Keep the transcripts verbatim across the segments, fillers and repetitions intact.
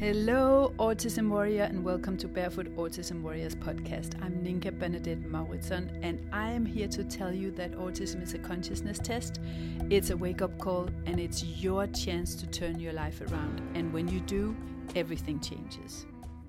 Hello, Autism Warrior, and welcome to Barefoot Autism Warriors podcast. I'm Ninka Bernadette Mauritson, and I am here to tell you that autism is a consciousness test, it's a wake-up call, and it's your chance to turn your life around. And when you do, everything changes.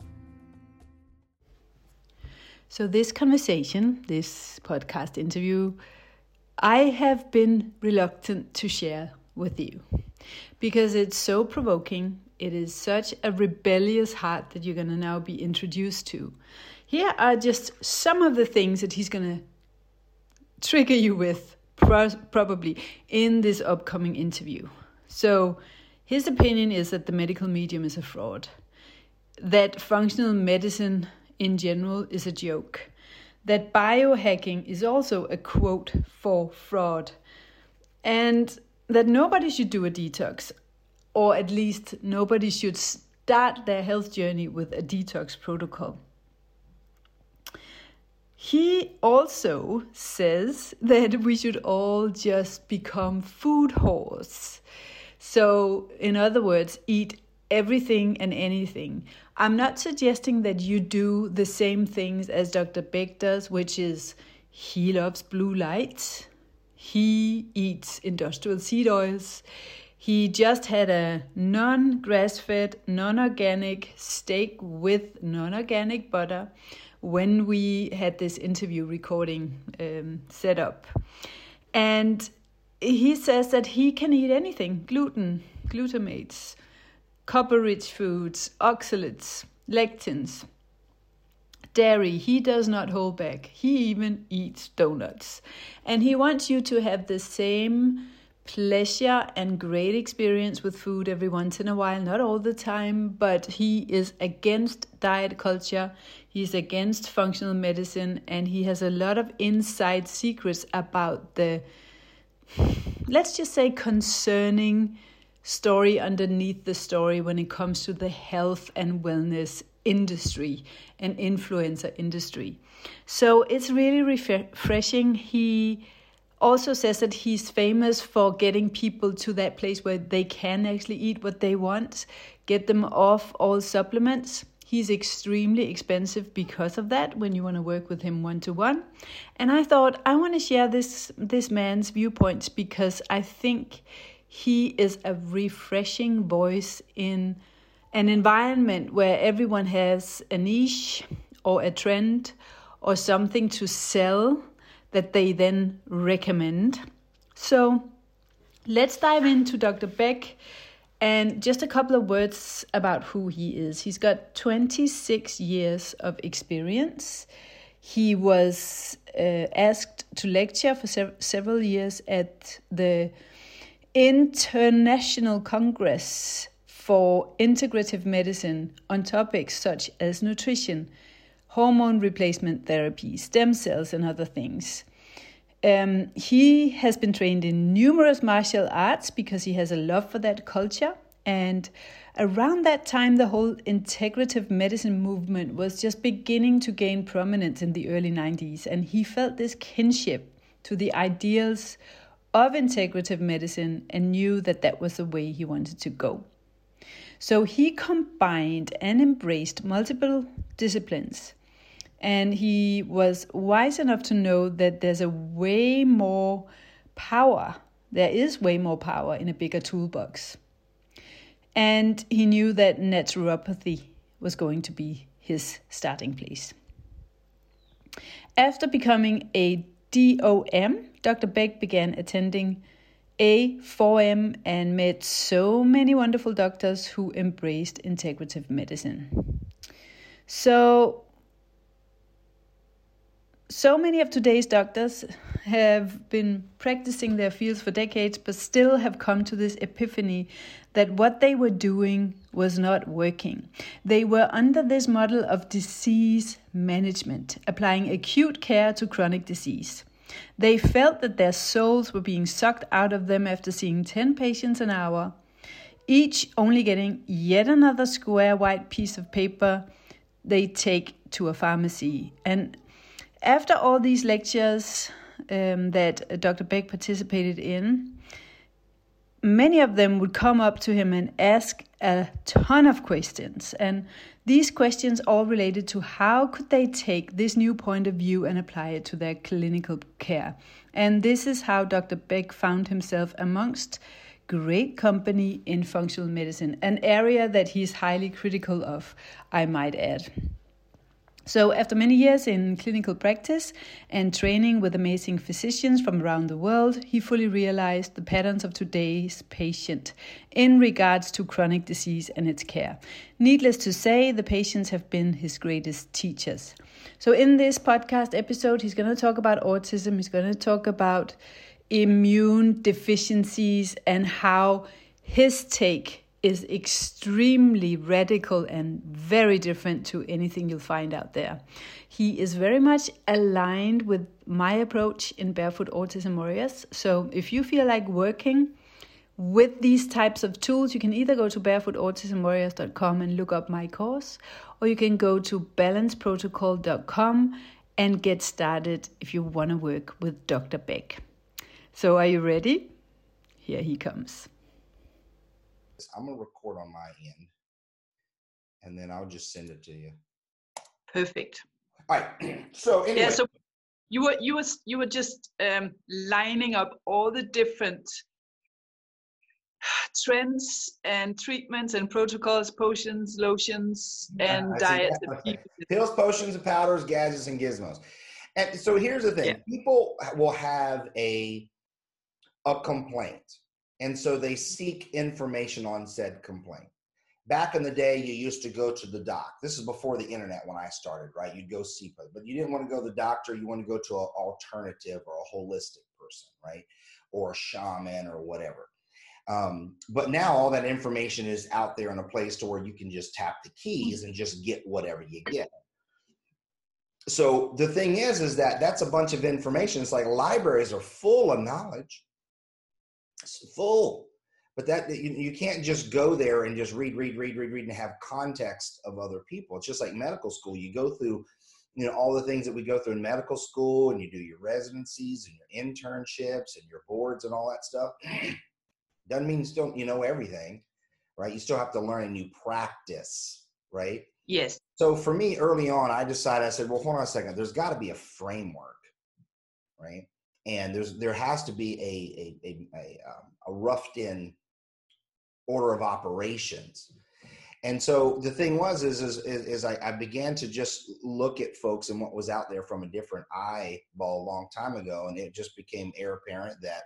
So this conversation, this podcast interview, I have been reluctant to share with you because it's so provoking. It is such a rebellious heart that you're going to now be introduced to. Here are just some of the things that he's going to trigger you with pro- probably in this upcoming interview. So his opinion is that the medical medium is a fraud, that functional medicine in general is a joke, that biohacking is also a quote for fraud, and that nobody should do a detox. Or at least nobody should start their health journey with a detox protocol. He also says that we should all just become food whores. So, in other words, eat everything and anything. I'm not suggesting that you do the same things as Doctor Beck does, which is he loves blue light. He eats industrial seed oils. He just had a non-grass-fed, non-organic steak with non-organic butter when we had this interview recording um, set up. And he says that he can eat anything: gluten, glutamates, copper-rich foods, oxalates, lectins, dairy. He does not hold back. He even eats donuts. And he wants you to have the same pleasure and great experience with food every once in a while, not all the time, but he is against diet culture, he's against functional medicine, and he has a lot of inside secrets about the, let's just say, concerning story underneath the story when it comes to the health and wellness industry and influencer industry. So it's really refreshing. He also says that he's famous for getting people to that place where they can actually eat what they want, get them off all supplements. He's extremely expensive because of that when you want to work with him one-to-one. And I thought I want to share this, this man's viewpoints because I think he is a refreshing voice in an environment where everyone has a niche or a trend or something to sell that they then recommend. So let's dive into Doctor Beck and just a couple of words about who he is. He's got twenty-six years of experience. He was uh, asked to lecture for sev- several years at the International Congress for Integrative Medicine on topics such as nutrition, hormone replacement therapy, stem cells, and other things. Um, he has been trained in numerous martial arts because he has a love for that culture. And around that time, the whole integrative medicine movement was just beginning to gain prominence in the early nineties. And he felt this kinship to the ideals of integrative medicine and knew that that was the way he wanted to go. So he combined and embraced multiple disciplines. And he was wise enough to know that there's a way more power, there is way more power in a bigger toolbox. And he knew that naturopathy was going to be his starting place. After becoming a D O M, Doctor Beck began attending A four M and met so many wonderful doctors who embraced integrative medicine. So, So many of today's doctors have been practicing their fields for decades, but still have come to this epiphany that what they were doing was not working. They were under this model of disease management, applying acute care to chronic disease. They felt that their souls were being sucked out of them after seeing ten patients an hour, each only getting yet another square white piece of paper they take to a pharmacy. And after all these lectures um, that Doctor Beck participated in, many of them would come up to him and ask a ton of questions. And these questions all related to how could they take this new point of view and apply it to their clinical care. And this is how Doctor Beck found himself amongst great company in functional medicine, an area that he's highly critical of, I might add. So after many years in clinical practice and training with amazing physicians from around the world, he fully realized the patterns of today's patient in regards to chronic disease and its care. Needless to say, the patients have been his greatest teachers. So in this podcast episode, he's going to talk about autism. He's going to talk about immune deficiencies and how his take is extremely radical and very different to anything you'll find out there. He is very much aligned with my approach in Barefoot Autism Warriors. So if you feel like working with these types of tools, you can either go to barefoot autism warriors dot com and look up my course, or you can go to balance protocol dot com and get started if you want to work with Doctor Beck. So are you ready? Here he comes. I'm going to record on my end, and then I'll just send it to you. Perfect. All right. So anyway. Yeah, so you were you were you were just um, lining up all the different trends and treatments and protocols, potions, lotions, and yeah, diets. That pills, potions, and powders, gadgets, and gizmos. And so here's the thing: yeah. People will have a a complaint. And so they seek information on said complaint. Back in the day, you used to go to the doc. This is before the internet when I started, right? You'd go see, but you didn't want to go to the doctor. You want to go to an alternative or a holistic person, right? Or a shaman or whatever. Um, but now all that information is out there in a place to where you can just tap the keys and just get whatever you get. So the thing is, is that that's a bunch of information. It's like libraries are full of knowledge. Full, but that you, you can't just go there and just read, read, read, read, read, and have context of other people. It's just like medical school. You go through, you know, all the things that we go through in medical school, and you do your residencies and your internships and your boards and all that stuff. Doesn't mean you still you know everything, right? You still have to learn a new practice, right? Yes. So for me, early on, I decided, I said, well, hold on a second. There's got to be a framework, right? And there's there has to be a a a, a, um, a roughed-in order of operations. And so the thing was is is is, is I, I began to just look at folks and what was out there from a different eyeball a long time ago, and it just became air apparent that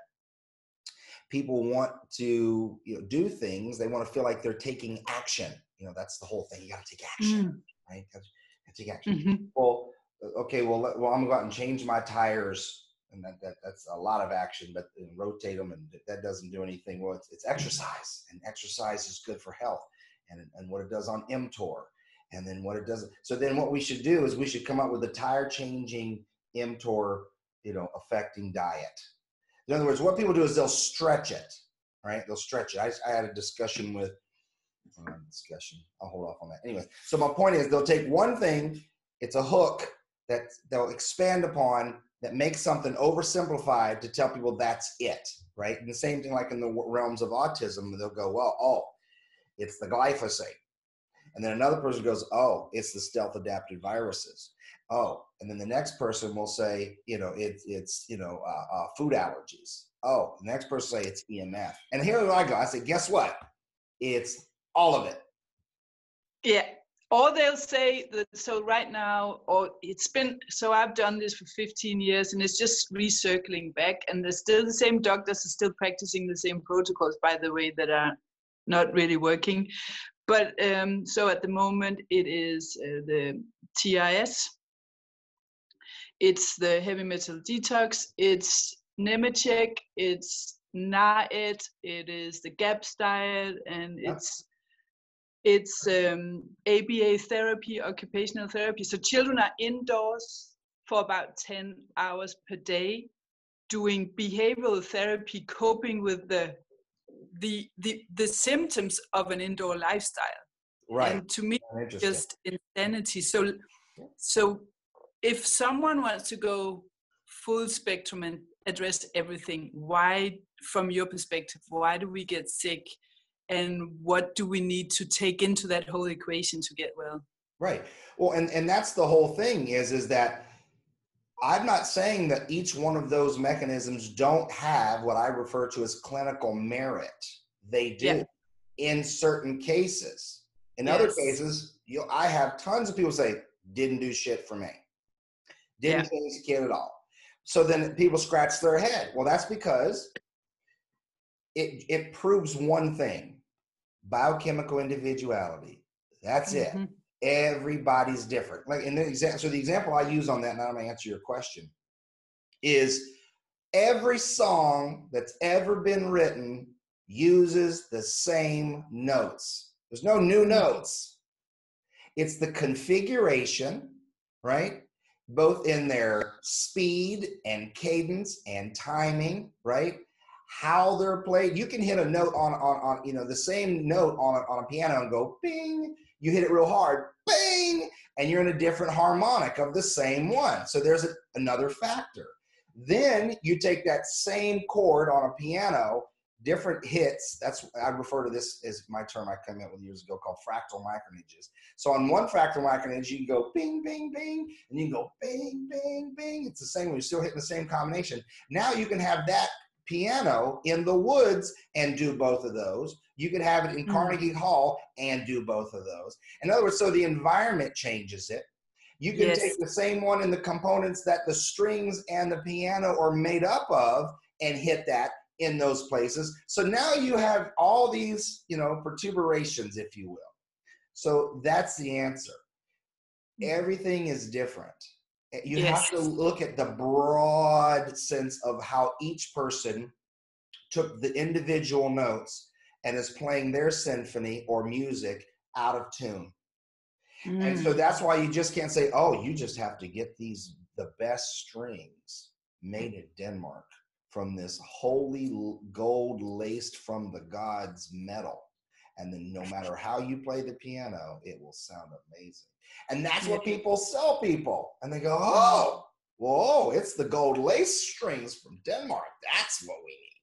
people want to you know do things. They want to feel like they're taking action. You know, that's the whole thing. You got to take action, mm. right? You got to take action. Mm-hmm. Well, okay. Well, well, I'm going to go out and change my tires. And that, that that's a lot of action, but rotate them, and that doesn't do anything. Well, it's, it's exercise, and exercise is good for health, and and what it does on mTOR, and then what it does. So then what we should do is we should come up with a tire changing mTOR, you know, affecting diet. In other words, what people do is they'll stretch it, right? They'll stretch it. I, I had a discussion with, uh, discussion. I'll hold off on that. Anyway, so my point is they'll take one thing, it's a hook that they'll expand upon, that makes something oversimplified to tell people that's it, right? And the same thing like in the realms of autism, they'll go, well, oh, it's the glyphosate. And then another person goes, oh, it's the stealth adapted viruses. Oh, and then the next person will say, you know, it, it's, you know, uh, uh, food allergies. Oh, the next person will say it's E M F. And here I go. I say, guess what? It's all of it. Yeah. Or they'll say that, so right now, or it's been, so I've done this for fifteen years and it's just recircling back, and there's still the same doctors are still practicing the same protocols, by the way, that are not really working. But um, so at the moment it is uh, the T I S, it's the heavy metal detox, it's Nemetschek, it's NAET, it is the GAPS diet, and yeah. it's It's um, A B A therapy, occupational therapy. So children are indoors for about ten hours per day doing behavioral therapy, coping with the the the, the symptoms of an indoor lifestyle. Right. And to me, just insanity. So, so if someone wants to go full spectrum and address everything, why from your perspective, why do we get sick, and what do we need to take into that whole equation to get well? Right. Well, and, and that's the whole thing is, is that I'm not saying that each one of those mechanisms don't have what I refer to as clinical merit. They do yeah. in certain cases. In yes. other cases, you know, I have tons of people say, didn't do shit for me. Didn't yeah. change the kid at all. So then people scratch their head. Well, that's because it, it proves one thing, biochemical individuality. That's mm-hmm. it. Everybody's different. Like in the example, so the example I use on that, and I'm going to answer your question, is every song that's ever been written uses the same notes. There's no new notes. It's the configuration, right? Both in their speed and cadence and timing, right? How they're played. You can hit a note on, on, on you know, the same note on a, on a piano and go bing. You hit it real hard, bang, and you're in a different harmonic of the same one. So there's a, another factor. Then you take that same chord on a piano, different hits. That's, I refer to this as my term I came up with years ago called fractal micronages. So on one fractal micronage, you can go bing, bing, bing, and you can go bing, bing, bing. It's the same, you're still hitting the same combination. Now you can have that piano in the woods and do both of those. You could have it in mm-hmm. Carnegie Hall and do both of those. In other words, so the environment changes it. You can yes. take the same one in the components that the strings and the piano are made up of and hit that in those places. So now you have all these, you know, protuberations, if you will. So that's the answer. Everything is different. You yes. have to look at the broad sense of how each person took the individual notes and is playing their symphony or music out of tune. Mm. And so that's why you just can't say, oh, you just have to get these, the best strings made in Denmark from this holy gold laced from the gods metal. And then no matter how you play the piano, it will sound amazing. And that's what people sell people. And they go, oh, whoa, it's the gold lace strings from Denmark. That's what we need.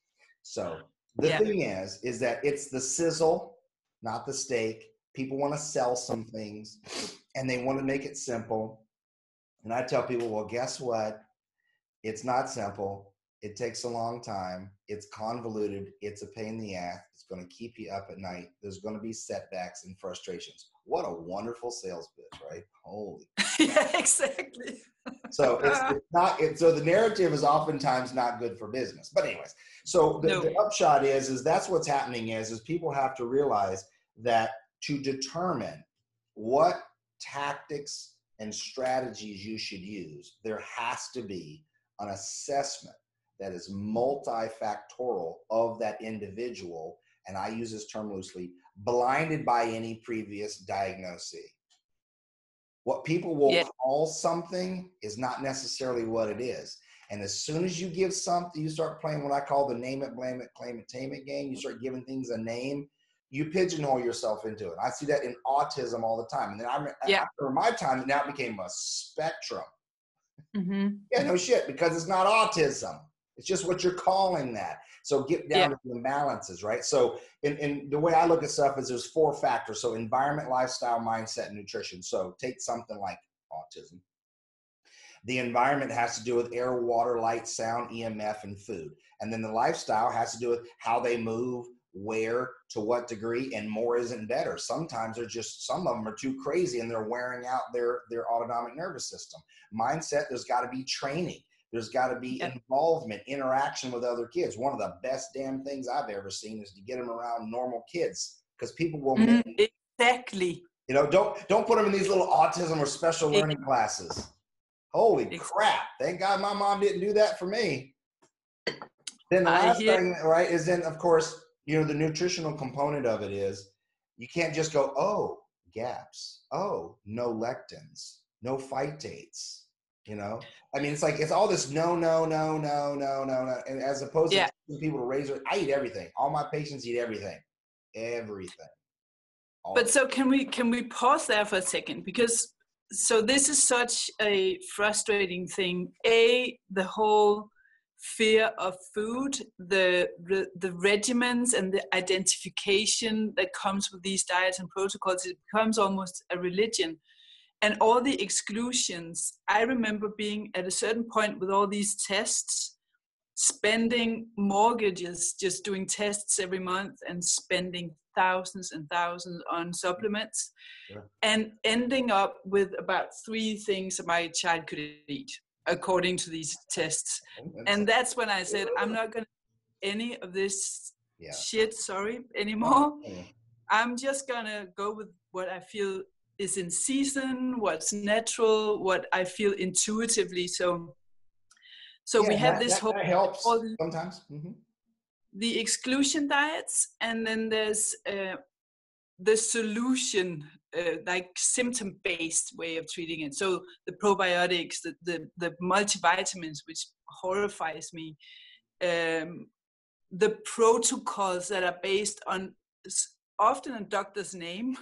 So the yeah. thing is, is that it's the sizzle, not the steak. People want to sell some things and they want to make it simple. And I tell people, well, guess what? It's not simple. It takes a long time. It's convoluted. It's a pain in the ass. It's going to keep you up at night. There's going to be setbacks and frustrations. What a wonderful sales pitch, right? Holy. Yeah, exactly. So it's, it's not. It, so the narrative is oftentimes not good for business. But anyways, so the, no. the upshot is, is that's what's happening is, is people have to realize that to determine what tactics and strategies you should use, there has to be an assessment that is multifactorial of that individual, and I use this term loosely, blinded by any previous diagnosis. What people will yeah. call something is not necessarily what it is. And as soon as you give something, you start playing what I call the name it, blame it, claim it, tame it game, you start giving things a name, you pigeonhole yourself into it. I see that in autism all the time. And then I, yeah. after my time, it now became a spectrum. Mm-hmm. Yeah, no shit, because it's not autism. It's just what you're calling that. So get down yeah. to the imbalances, right? So in, in the way I look at stuff is there's four factors. So environment, lifestyle, mindset, and nutrition. So take something like autism. The environment has to do with air, water, light, sound, E M F, and food. And then the lifestyle has to do with how they move, where, to what degree, and more isn't better. Sometimes they're just, some of them are too crazy and they're wearing out their, their autonomic nervous system. Mindset, there's got to be training. There's got to be involvement, interaction with other kids. One of the best damn things I've ever seen is to get them around normal kids, because people will mm, make, exactly. You know, don't don't put them in these little autism or special learning classes. Holy exactly. crap! Thank God my mom didn't do that for me. Then the last thing, right, is then of course, you know, the nutritional component of it is you can't just go, oh, GAPS, oh, no lectins, no phytates. You know, I mean, it's like, it's all this no, no, no, no, no, no, no. And as opposed yeah. to people to raise it, I eat everything. All my patients eat everything, everything. All but so can we, can we pause there for a second? Because so this is such a frustrating thing. A, the whole fear of food, the, the the regimens and the identification that comes with these diets and protocols. It becomes almost a religion. And all the exclusions. I remember being at a certain point with all these tests, spending mortgages just doing tests every month and spending thousands and thousands on supplements, yeah. and ending up with about three things my child could eat according to these tests. And that's when I said, I'm not going to any of this yeah. shit, sorry, anymore. Yeah. I'm just going to go with what I feel is in season, what's natural, what I feel intuitively. So So yeah, we have that, this that, whole that helps the, sometimes. Mm-hmm. The exclusion diets, and then there's uh, the solution, uh, like symptom-based way of treating it. So the probiotics, the the, the multivitamins, which horrifies me. Um, the protocols that are based on often a doctor's name.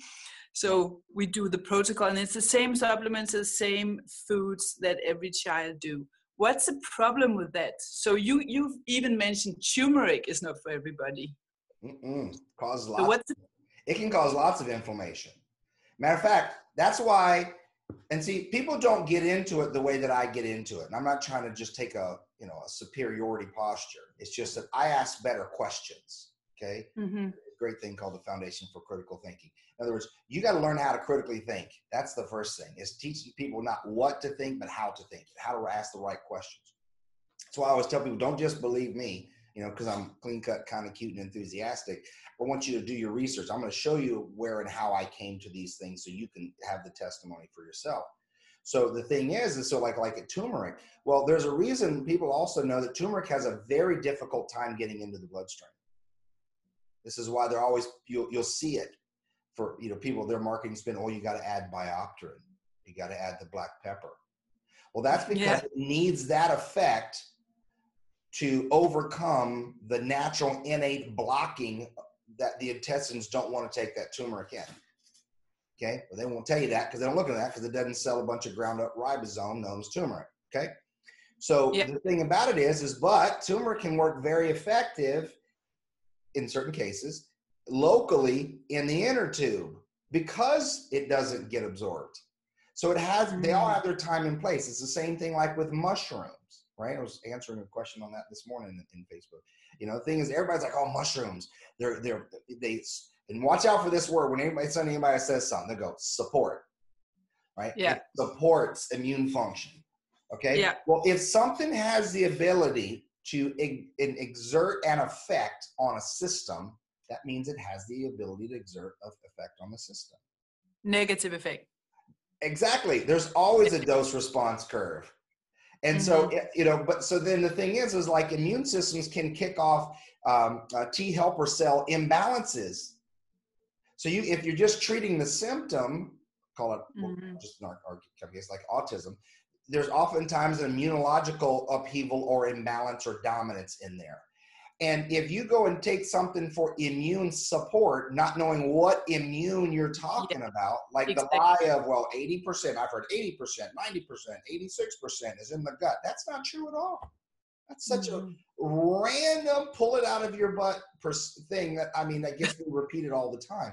So we do the protocol, and it's the same supplements, the same foods that every child do. What's the problem with that? So you, you've even mentioned turmeric is not for everybody. Mm-mm. Causes lots. So what's the- it can cause lots of inflammation. Matter of fact, that's why, and see, people don't get into it the way that I get into it. And I'm not trying to just take a, you know, a superiority posture. It's just that I ask better questions, okay? Mm-hmm. Great thing called the Foundation for Critical Thinking. In other words, you got to learn how to critically think. That's the first thing, is teaching people not what to think, but how to think, how to ask the right questions. So I always tell people, don't just believe me, you know, because I'm clean cut, kind of cute and enthusiastic. I want you to do your research. I'm going to show you where and how I came to these things so you can have the testimony for yourself. So the thing is, is so like, like a turmeric, well, there's a reason people also know that turmeric has a very difficult time getting into the bloodstream. This is why they're always, you'll, you'll see it for, you know, people, their marketing spin, oh, you got to add biopterin. You got to add the black pepper. Well, that's because yeah. it needs that effect to overcome the natural innate blocking that the intestines don't want to take that turmeric in. Okay. Well, they won't tell you that because they don't look at that because it doesn't sell a bunch of ground up ribosome known as turmeric. Okay. So yeah. the thing about it is, is but turmeric can work very effective in certain cases, locally in the inner tube because it doesn't get absorbed. So it has, they all have their time and place. It's the same thing like with mushrooms, right? I was answering a question on that this morning in, in Facebook. You know, the thing is, everybody's like, oh, mushrooms, they're, they're, they, and watch out for this word. When anybody, anybody says something, they go, support, right? Yeah. It supports immune function. Okay. Yeah. Well, if something has the ability to ex- exert an effect on a system, that means it has the ability to exert an effect on the system. Negative effect. Exactly. There's always a dose response curve. And mm-hmm. so, you know, but so then the thing is, is like immune systems can kick off um, uh, T helper cell imbalances. So you, if you're just treating the symptom, call it mm-hmm. just in our, our case, like autism, there's oftentimes an immunological upheaval or imbalance or dominance in there. And if you go and take something for immune support, not knowing what immune you're talking yeah, about, like exactly. the lie of, well, eighty percent, I've heard eighty percent, ninety percent, eighty-six percent is in the gut. That's not true at all. That's such mm-hmm. a random pull it out of your butt pers- thing that, I mean, that gets me repeated all the time.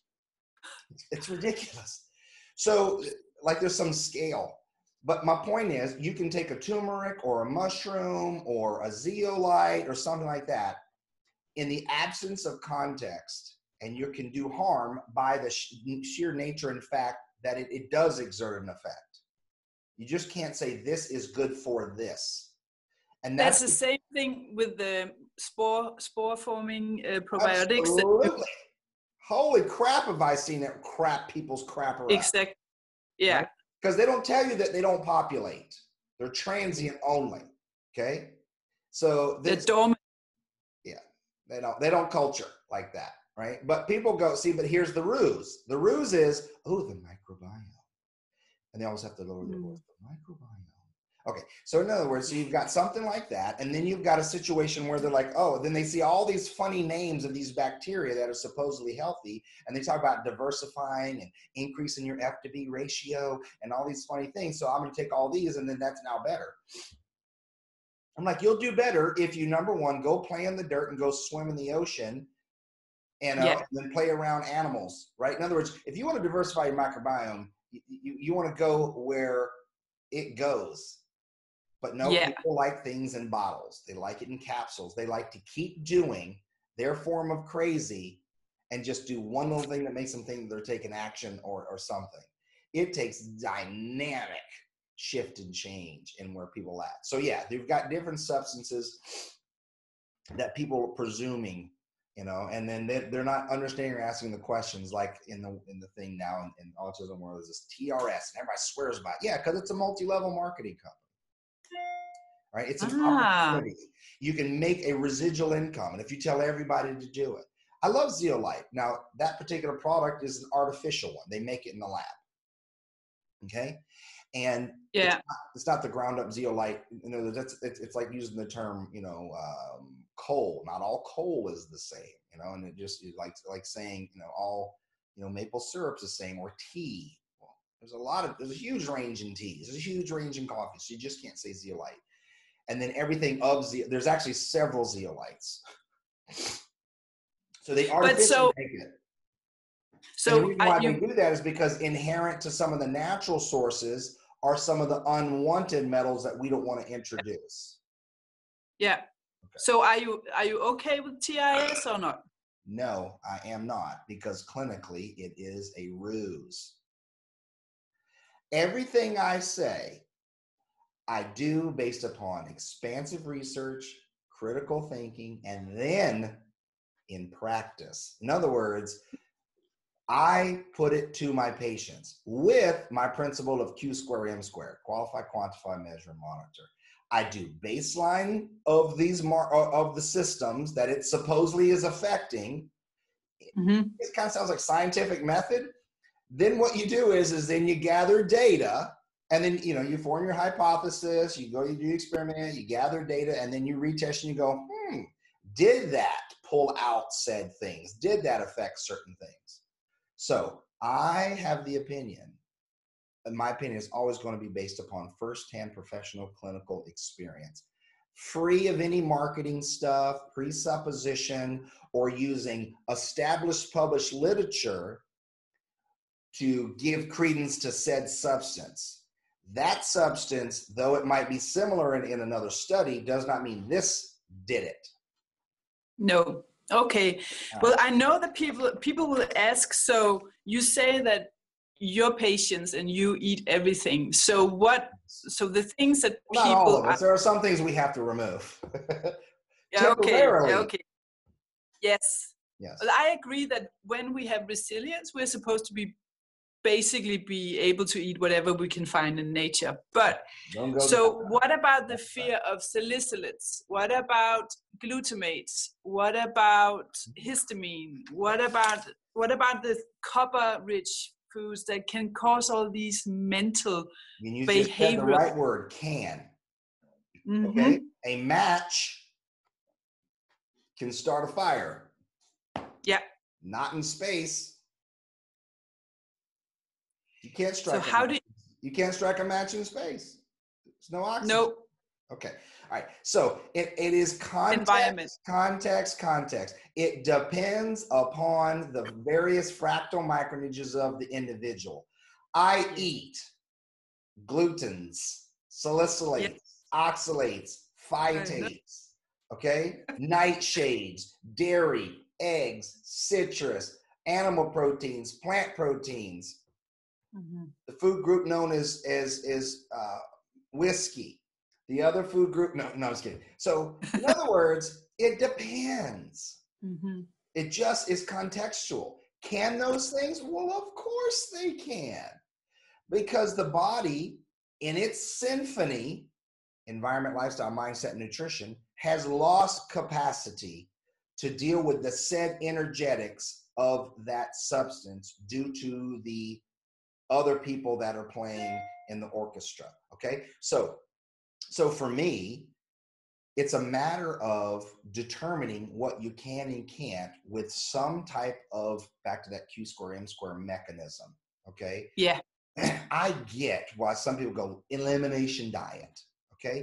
It's, it's ridiculous. So like there's some scale. But my point is, you can take a turmeric or a mushroom or a zeolite or something like that in the absence of context, and you can do harm by the sh- sheer nature and fact that it, it does exert an effect. You just can't say this is good for this. And that's, that's the same thing with the spore spore forming uh, probiotics. Absolutely. That- Holy crap, have I seen it crap people's crap around. Exactly. Yeah. Right? Because they don't tell you that they don't populate. They're transient only. Okay. So they're dormant. Yeah. They don't, they don't culture like that. Right. But people go, see, but here's the ruse. The ruse is, oh, the microbiome. And they always have to lower their voice. The microbiome. Okay. So in other words, so you've got something like that. And then you've got a situation where they're like, oh, then they see all these funny names of these bacteria that are supposedly healthy. And they talk about diversifying and increasing your F to B ratio and all these funny things. So I'm going to take all these and then that's now better. I'm like, you'll do better if you, number one, go play in the dirt and go swim in the ocean and, uh, Yeah. and then play around animals, right? In other words, if you want to diversify your microbiome, you, you, you want to go where it goes. But no, Yeah. people like things in bottles. They like it in capsules. They like to keep doing their form of crazy and just do one little thing that makes them think they're taking action or, or something. It takes dynamic shift and change in where people at. So yeah, they've got different substances that people are presuming, you know, and then they, they're not understanding or asking the questions, like in the in the thing now in, in autism where there's this T R S and everybody swears by it. Yeah, because it's a multi-level marketing company, right? It's an Ah. opportunity. You can make a residual income, and if you tell everybody to do it. I love Zeolite. Now, that particular product is an artificial one. They make it in the lab, okay? And Yeah. it's, not, it's not the ground up Zeolite. You know, that's it's, it's like using the term, you know, um, coal. Not all coal is the same, you know, and it just is like like saying, you know, all, you know, maple syrup's the same, or tea. Well, there's a lot of there's a huge range in teas. There's a huge range in coffee. So you just can't say Zeolite. And then everything of Ze there's actually several Zeolites. So they artificially so, make it. So and the reason why I, you, they do that is because inherent to some of the natural sources are some of the unwanted metals that we don't want to introduce. Yeah. Okay. So are you are you okay with T I S or not? No, I am not, because clinically it is a ruse. Everything I say, I do based upon expansive research, critical thinking, and then in practice. In other words, I put it to my patients with my principle of Q square M square, qualify, quantify, measure, and monitor. I do baseline of these mar of the systems that it supposedly is affecting. Mm-hmm. It kind of sounds like scientific method. Then what you do is, is then you gather data, and then, you know, you form your hypothesis, you go, you do your experiment, you gather data, and then you retest and you go, hmm, did that pull out said things? Did that affect certain things? So I have the opinion, and my opinion is always going to be based upon firsthand professional clinical experience, free of any marketing stuff, presupposition, or using established published literature to give credence to said substance. That substance, though it might be similar in, in another study, does not mean this did it. No. Okay. Well, I know that people people will ask, so you say that your patients and you eat everything. So what, so the things that well, people... Not all of us. There are some things we have to remove. Yeah, Temporarily. okay. Okay. Yes. Yes. Well, I agree that when we have resilience, we're supposed to be basically be able to eat whatever we can find in nature. But so what about the fear of salicylates? What about glutamates? What about histamine? What about what about the copper rich foods that can cause all these mental and you behavioral... just said the right word, can. Mm-hmm. Okay, a match can start a fire. Yeah. Not in space. You can't strike. So a how match. do you, you can't strike a match in space? There's no oxygen. No. Okay. All right. So it, it is context, environment. context, context. It depends upon the various fractal micronages of the individual. I eat glutens, salicylates, yes. oxalates, phytates, okay? Nightshades, dairy, eggs, citrus, animal proteins, plant proteins. Mm-hmm. The food group known as, as, as uh, whiskey. The other food group, no, no, I was kidding. So in other words, it depends. Mm-hmm. It just is contextual. Can those things? Well, of course they can. Because the body, in its symphony, environment, lifestyle, mindset, and nutrition, has lost capacity to deal with the said energetics of that substance due to the other people that are playing in the orchestra, okay? So, so for me, it's a matter of determining what you can and can't with some type of, back to that Q square, M square mechanism, okay? Yeah. I get why some people go elimination diet, okay?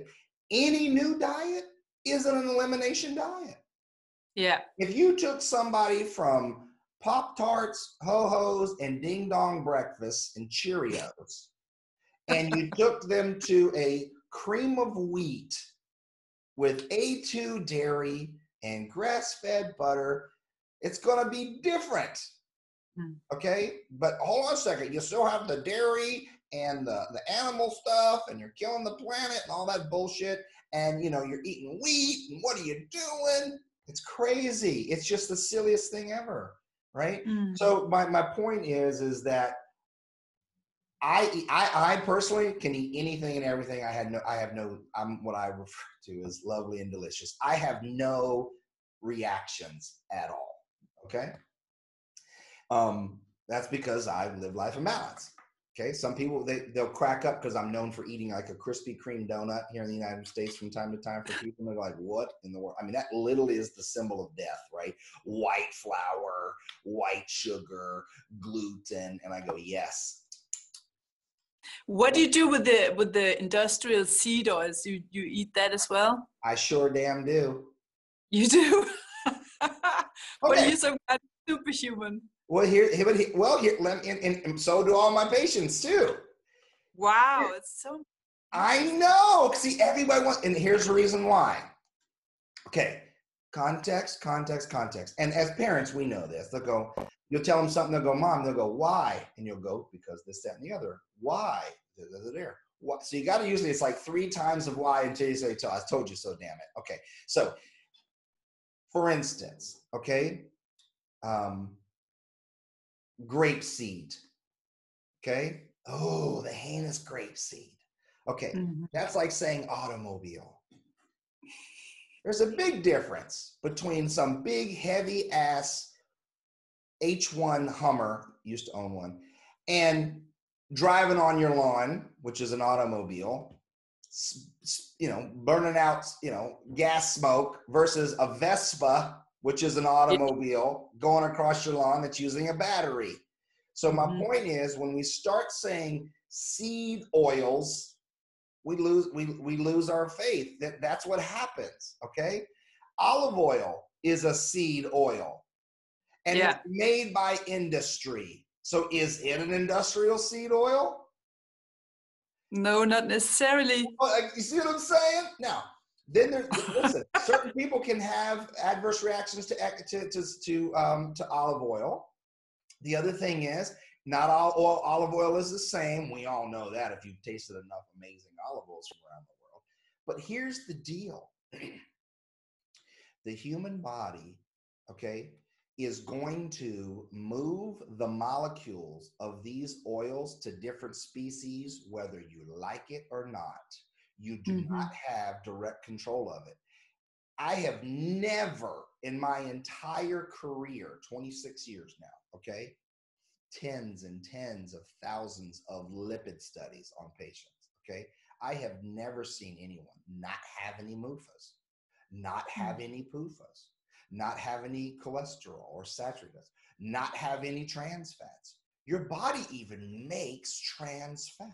Any new diet isn't an elimination diet. Yeah. If you took somebody from Pop-Tarts, Ho-Hos, and Ding Dong breakfasts and Cheerios, and you took them to a cream of wheat with A two dairy and grass-fed butter, it's going to be different. Okay? But hold on a second. You still have the dairy and the, the animal stuff, and you're killing the planet and all that bullshit. And, you know, you're eating wheat, and what are you doing? It's crazy. It's just the silliest thing ever, right? Mm. So my, my point is, is that I, I I personally can eat anything and everything. I had no, I have no, I'm what I refer to as lovely and delicious. I have no reactions at all. Okay. Um, that's because I live life in balance. Okay. Some people, they, they'll crack up because I'm known for eating like a Krispy Kreme donut here in the United States from time to time for people. They're like, what in the world? I mean, that literally is the symbol of death, right? White flour, white sugar, gluten. And I go, yes. What do you do with the with the industrial seed oils? You you eat that as well? I sure damn do. You do? Okay. But you're some kind of superhuman. Well, here, here, well, here, and, and, and so do all my patients too. Wow, it's so. I know. See, everybody wants, and here's the reason why. Okay, context, context, context. And as parents, we know this. They'll go, you'll tell them something, they'll go, Mom, they'll go, why? And you'll go, because this, that, and the other. Why? They're there. What? So you got to usually, it's like three times of why until you say, I told you so, damn it. Okay, so for instance, okay, um, grape seed, okay? Oh, the heinous grape seed. Okay, mm-hmm. That's like saying automobile. There's a big difference between some big, heavy ass H one Hummer, used to own one, and driving on your lawn, which is an automobile, you know, burning out, you know, gas smoke versus a Vespa, which is an automobile going across your lawn that's using a battery. So my mm-hmm. point is, when we start saying seed oils, we lose we we lose our faith. That that's what happens. Okay, olive oil is a seed oil, and yeah. It's made by industry. So is it an industrial seed oil? No, not necessarily. Well, you see what I'm saying? Now, then there's listen. Certain people can have adverse reactions to to to to, um, to olive oil. The other thing is, not all oil, olive oil is the same. We all know that if you've tasted enough amazing olive oils from around the world. But here's the deal: the human body, okay, is going to move the molecules of these oils to different species, whether you like it or not. You do mm-hmm. not have direct control of it. I have never in my entire career, twenty-six years now, okay, tens and tens of thousands of lipid studies on patients, okay? I have never seen anyone not have any M U F As, not have any P U F As, not have any cholesterol or saturated fats, not have any trans fats. Your body even makes trans fat.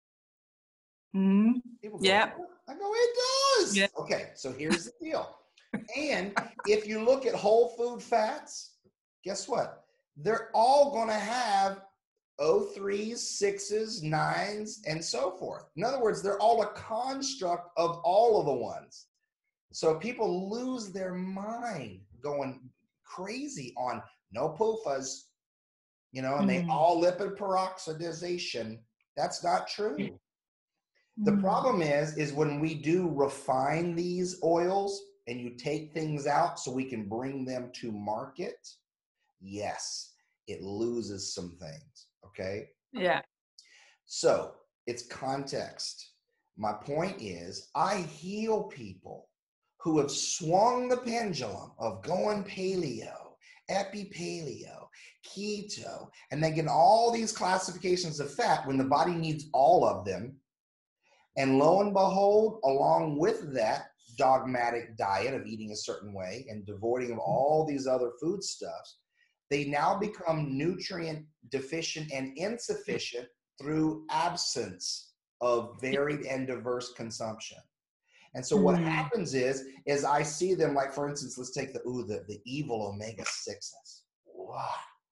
Mm-hmm. People go, yeah. Oh. I go, it does. Yeah. Okay, so here's the deal. And if you look at whole food fats, guess what? They're all going to have O threes, sixes, nines, and so forth. In other words, they're all a construct of all of the ones. So people lose their mind going crazy on no P U F As, you know, and mm-hmm. they all lipid peroxidization. That's not true. Mm-hmm. The problem is, is when we do refine these oils and you take things out so we can bring them to market, yes, it loses some things, okay? Yeah. So it's context. My point is, I heal people who have swung the pendulum of going paleo, epi-paleo, keto, and they get all these classifications of fat when the body needs all of them. And lo and behold, along with that dogmatic diet of eating a certain way and devoiding of all these other foodstuffs, they now become nutrient deficient and insufficient through absence of varied and diverse consumption. And so what happens is, is I see them, like, for instance, let's take the, ooh, the, the evil omega sixes. Wow.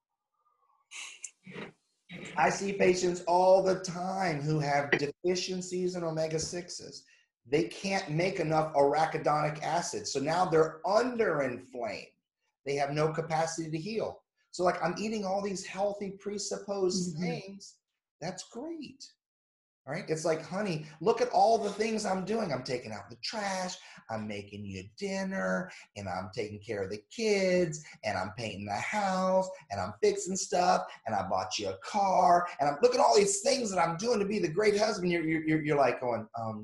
I see patients all the time who have deficiencies in omega sixes. They can't make enough arachidonic acid. So now they're underinflamed. They have no capacity to heal. So like, I'm eating all these healthy presupposed mm-hmm. things. That's great. All right. It's like, honey, look at all the things I'm doing. I'm taking out the trash. I'm making you dinner, and I'm taking care of the kids, and I'm painting the house, and I'm fixing stuff, and I bought you a car, and I'm look at all these things that I'm doing to be the great husband. You're, you're, you're like going, um,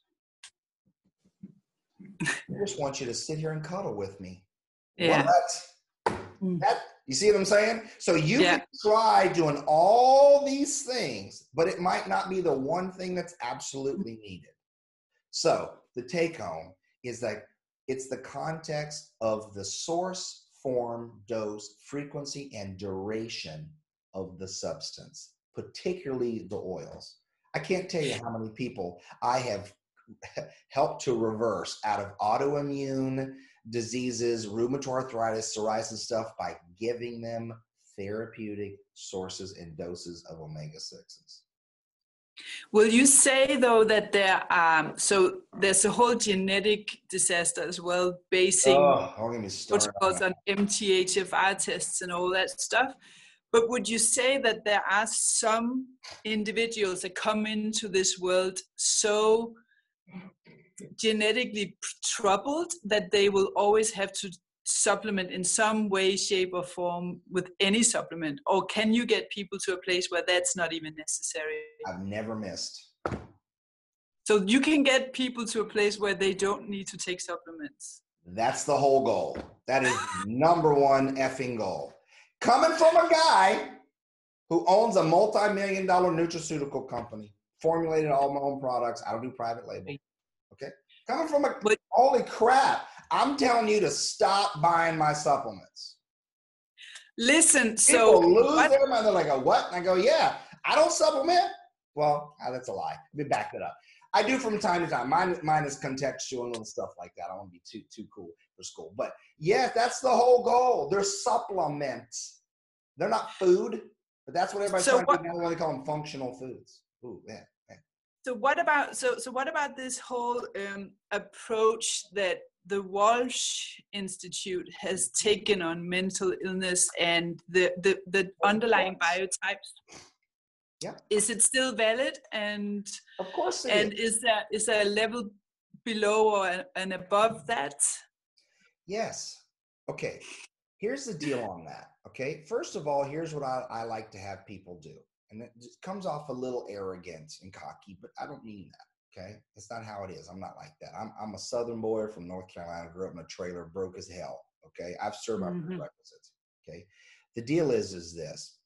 I just want you to sit here and cuddle with me. Yeah. What? That, you see what I'm saying? So you yeah. can try doing all these things, but it might not be the one thing that's absolutely needed. So the take home is that it's the context of the source, form, dose, frequency, and duration of the substance, particularly the oils. I can't tell you how many people I have helped to reverse out of autoimmune diseases, rheumatoid arthritis, psoriasis stuff by giving them therapeutic sources and doses of omega sixes. Will you say though that there um so there's a whole genetic disaster as well, basing oh, don't get me started protocols on, on M T H F R tests and all that stuff? But would you say that there are some individuals that come into this world so genetically troubled that they will always have to supplement in some way, shape, or form with any supplement? Or can you get people to a place where that's not even necessary? I've never missed. So you can get people to a place where they don't need to take supplements. That's the whole goal. That is number one effing goal. Coming from a guy who owns a multi-million dollar nutraceutical company, formulated all my own products. I don't do private label. Okay. Coming from a, but, holy crap. I'm telling you to stop buying my supplements. Listen, People so. lose what? their mind. They're like, a what? And I go, yeah, I don't supplement. Well, that's a lie. Let me back that up. I do from time to time. Mine, mine is contextual and little stuff like that. I don't want to be too, too cool for school. But yeah, that's the whole goal. They're supplements. They're not food, but that's what everybody's so trying what, to do. Now they want to call them functional foods. Ooh, yeah. So what about so so what about this whole um, approach that the Walsh Institute has taken on mental illness and the the, the underlying biotypes? Yeah. Is it still valid? And of course it and is. is there is there a level below or and above that? Yes. Okay. Here's the deal on that. Okay. First of all, here's what I, I like to have people do. And it just comes off a little arrogant and cocky, but I don't mean that, okay? It's not how it is. I'm not like that. I'm I'm a Southern boy from North Carolina, grew up in a trailer, broke as hell, okay? I've served my mm-hmm. prerequisites, okay? The deal is, is this.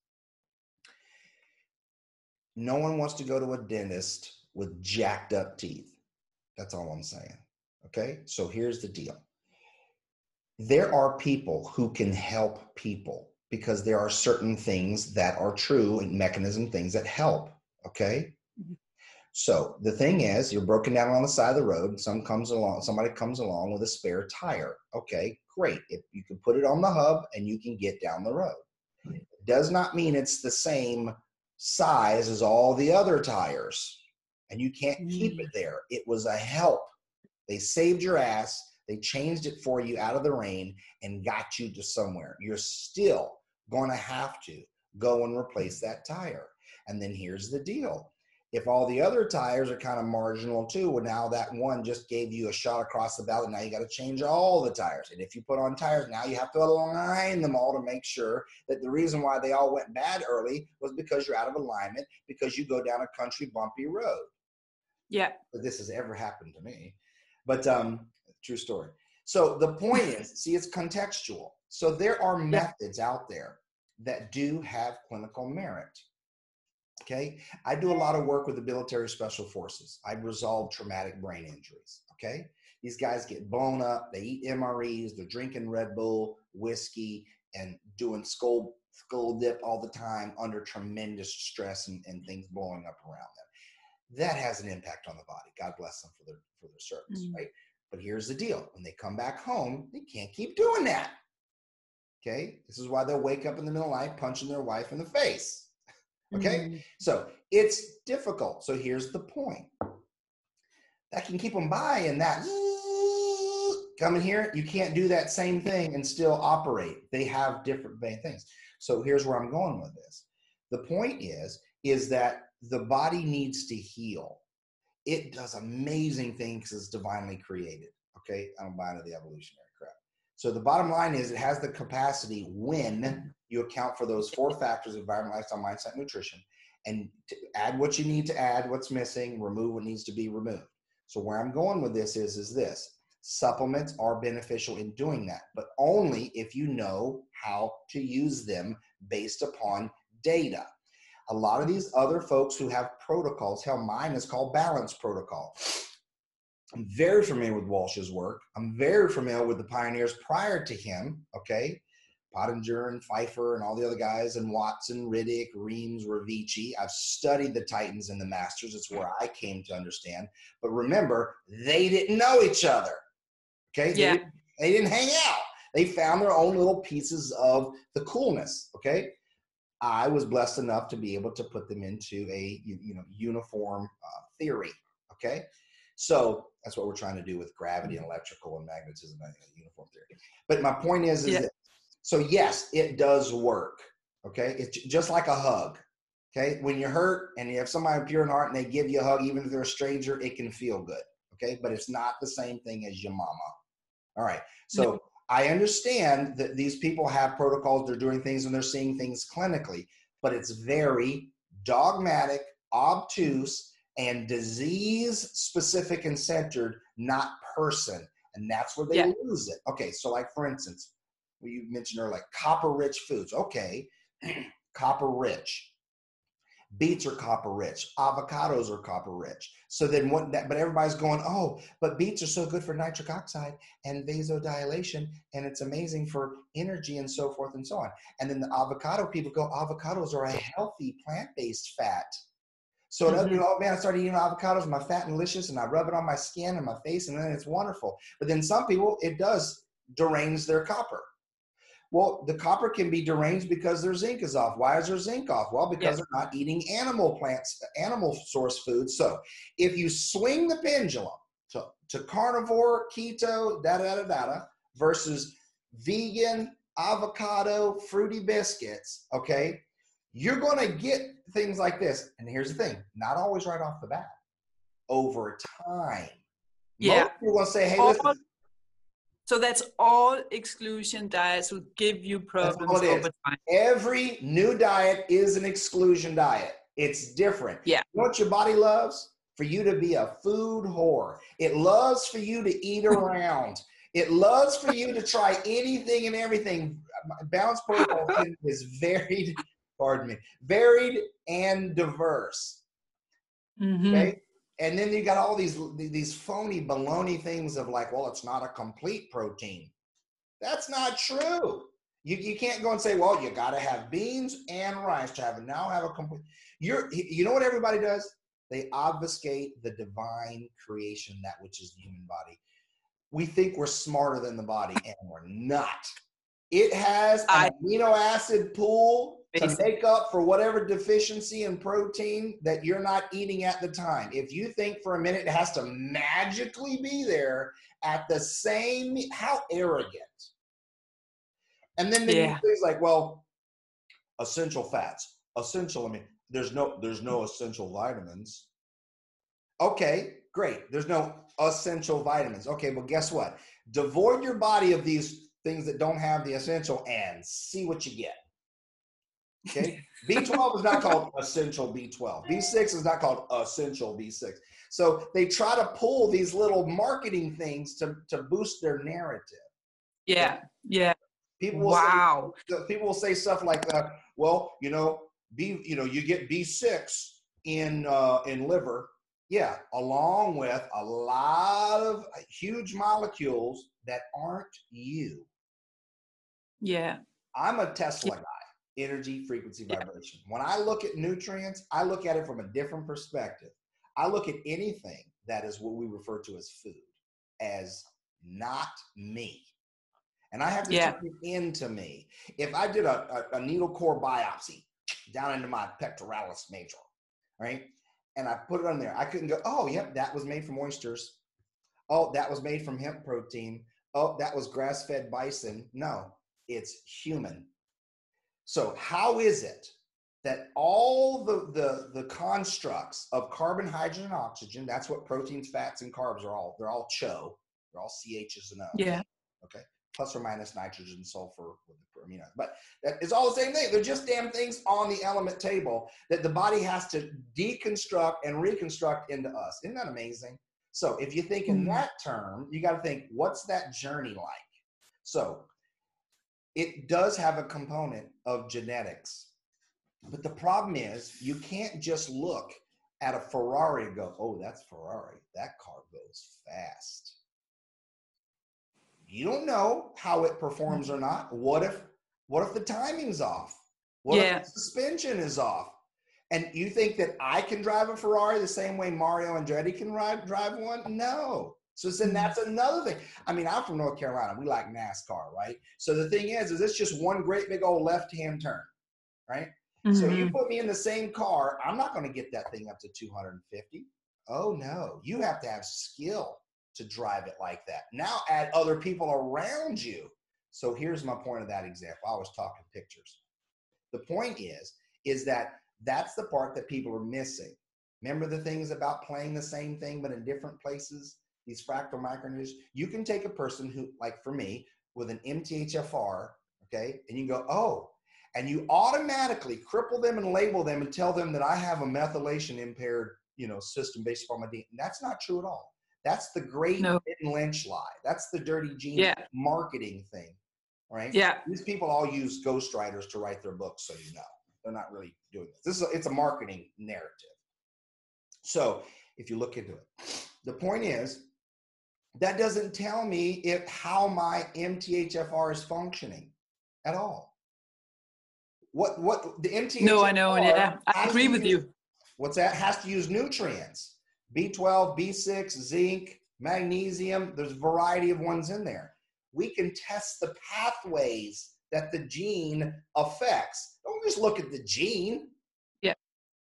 No one wants to go to a dentist with jacked up teeth. That's all I'm saying, okay? So here's the deal. There are people who can help people, because there are certain things that are true and mechanism things that help, okay? Mm-hmm. So the thing is, you're broken down on the side of the road, some comes along, somebody comes along with a spare tire. Okay, great. If you can put it on the hub and you can get down the road. It does not mean it's the same size as all the other tires, and you can't mm-hmm. keep it there. It was a help. They saved your ass. They changed it for you out of the rain and got you to somewhere. You're still going to have to go and replace that tire. And then here's the deal. If all the other tires are kind of marginal too, well, now that one just gave you a shot across the ballot. Now you got to change all the tires. And if you put on tires, now you have to align them all to make sure that the reason why they all went bad early was because you're out of alignment, because you go down a country bumpy road. Yeah. If this has ever happened to me. But um, true story. So the point is, see, it's contextual. So there are methods out there that do have clinical merit. Okay. I do a lot of work with the military special forces. I resolve traumatic brain injuries. Okay. These guys get blown up. They eat M R Es. They're drinking Red Bull, whiskey, and doing skull, skull dip all the time under tremendous stress and, and things blowing up around them. that has an impact on the body. God bless them for their for their service, mm. right? But here's the deal. When they come back home, they can't keep doing that. Okay? This is why they'll wake up in the middle of the night punching their wife in the face. Okay? Mm. So it's difficult. So here's the point. That can keep them by and that coming here, you can't do that same thing and still operate. They have different things. So here's where I'm going with this. The point is, is that the body needs to heal. It does amazing things because it's divinely created. Okay? I don't buy into the evolutionary crap. So the bottom line is it has the capacity when you account for those four factors: environment, lifestyle, mindset, nutrition, and to add what you need to add, what's missing, remove what needs to be removed. So where I'm going with this is, is this. Supplements are beneficial in doing that, but only if you know how to use them based upon data. A lot of these other folks who have protocols, hell, mine is called Balance Protocol. I'm very familiar with Walsh's work. I'm very familiar with the pioneers prior to him, okay? Pottinger and Pfeiffer and all the other guys, and Watson, Riddick, Reams, Ravici. I've studied the Titans and the Masters. It's where I came to understand. But remember, they didn't know each other, okay? Yeah. They, they didn't hang out. They found their own little pieces of the coolness, okay? I was blessed enough to be able to put them into a you know uniform uh, theory, okay? So that's what we're trying to do with gravity and electrical and magnetism and uniform theory. But my point is, is yeah. that, so yes, it does work, okay? It's just like a hug, okay? When you're hurt and you have somebody pure in heart and they give you a hug, even if they're a stranger, it can feel good, okay? But it's not the same thing as your mama, all right? So no. I understand that these people have protocols, they're doing things and they're seeing things clinically, but it's very dogmatic, obtuse, and disease specific and centered, not person. And that's where they yeah. lose it. Okay, so like for instance, you mentioned earlier, like copper rich foods. Okay, copper rich. Beets are copper rich. Avocados are copper rich. So then what that, but everybody's going, oh, but beets are so good for nitric oxide and vasodilation, and it's amazing for energy and so forth and so on. And then the avocado people go, avocados are a healthy plant-based fat. So mm-hmm. it, oh man, I started eating avocados, my fat and delicious, and I rub it on my skin and my face, and then it's wonderful. But then some people, it does derange their copper. Well, the copper can be deranged because their zinc is off. Why is their zinc off? Well, because yeah. they're not eating animal plants, animal source food. So if you swing the pendulum to, to carnivore, keto, da da da da da, versus vegan, avocado, fruity biscuits, okay, you're going to get things like this. And here's the thing, not always right off the bat. Over time. Yeah. Most people will say, hey, listen. All, so that's all exclusion diets will give you problems over time. Every new diet is an exclusion diet. It's different. Yeah. You know what your body loves? For you to be a food whore. It loves for you to eat around. It loves for you to try anything and everything. Balance Protocol is varied, pardon me, varied and diverse. Mm-hmm. Okay? And then you got all these these phony baloney things of like, well, it's not a complete protein. That's not true. You you can't go and say, well, you got to have beans and rice to have it. Now have a complete. You're you know what everybody does? They obfuscate the divine creation, that which is the human body. We think we're smarter than the body, and we're not. It has an I, amino acid pool to make up for whatever deficiency in protein that you're not eating at the time. If you think for a minute it has to magically be there at the same, how arrogant. And then, then yeah. you things like, well, essential fats, essential, I mean, there's no, there's no essential vitamins. Okay, great. There's no essential vitamins. Okay, well, guess what? Devoid your body of these things that don't have the essential and see what you get. Okay, B twelve is not called essential B twelve. B six is not called essential B six. So they try to pull these little marketing things to, to boost their narrative. Yeah, yeah. People will wow. Say, people will say stuff like that. Well, you know, B, you know, you get B six in uh, in liver. Yeah, along with a lot of huge molecules that aren't you. Yeah. I'm a Tesla guy. Energy, frequency, vibration. When I look at nutrients, I look at it from a different perspective. I look at anything that is what we refer to as food as not me. And I have to Yeah. turn it into me. If I did a, a, a needle core biopsy down into my pectoralis major, right? And I put it on there, I couldn't go, oh, yep, that was made from oysters. Oh, that was made from hemp protein. Oh, that was grass-fed bison. No, it's human. So how is it that all the, the, the constructs of carbon, hydrogen, and oxygen, that's what proteins, fats, and carbs are all, they're all C H O. They're all C H's and O's. Yeah. Okay. Plus or minus nitrogen, sulfur, with the amino. But that is all the same thing. They're just damn things on the element table that the body has to deconstruct and reconstruct into us. Isn't that amazing? So if you think in that term, you got to think, what's that journey like? So it does have a component of genetics. But the problem is you can't just look at a Ferrari and go, oh, that's Ferrari. That car goes fast. You don't know how it performs or not. What if, what if the timing's off? What Yeah. if the suspension is off? And you think that I can drive a Ferrari the same way Mario Andretti can ride, drive one? No. So then that's another thing. I mean, I'm from North Carolina. We like NASCAR, right? So the thing is, is it's just one great big old left-hand turn, right? Mm-hmm. So you put me in the same car, I'm not going to get that thing up to two hundred fifty. Oh, no. You have to have skill to drive it like that. Now add other people around you. So here's my point of that example. I was talking pictures. The point is, is that that's the part that people are missing. Remember the things about playing the same thing, but in different places, these fractal micronutrients. You can take a person who, like for me, with an M T H F R, okay, and you go, oh, and you automatically cripple them and label them and tell them that I have a methylation impaired, you know, system based upon my D N A. That's not true at all. That's the great no. Lynch lie. That's the dirty gene yeah. marketing thing, right? Yeah. These people all use ghostwriters to write their books, so you know. They're not really doing this. This is a, it's a marketing narrative. So if you look into it, the point is that doesn't tell me if how my M T H F R is functioning at all. What what the M T H F R? No, I know. Yeah, I agree with use, you. What's that? Has to use nutrients: B twelve, B six, zinc, magnesium. There's a variety of ones in there. We can test the pathways that the gene affects. Don't just look at the gene. Yeah.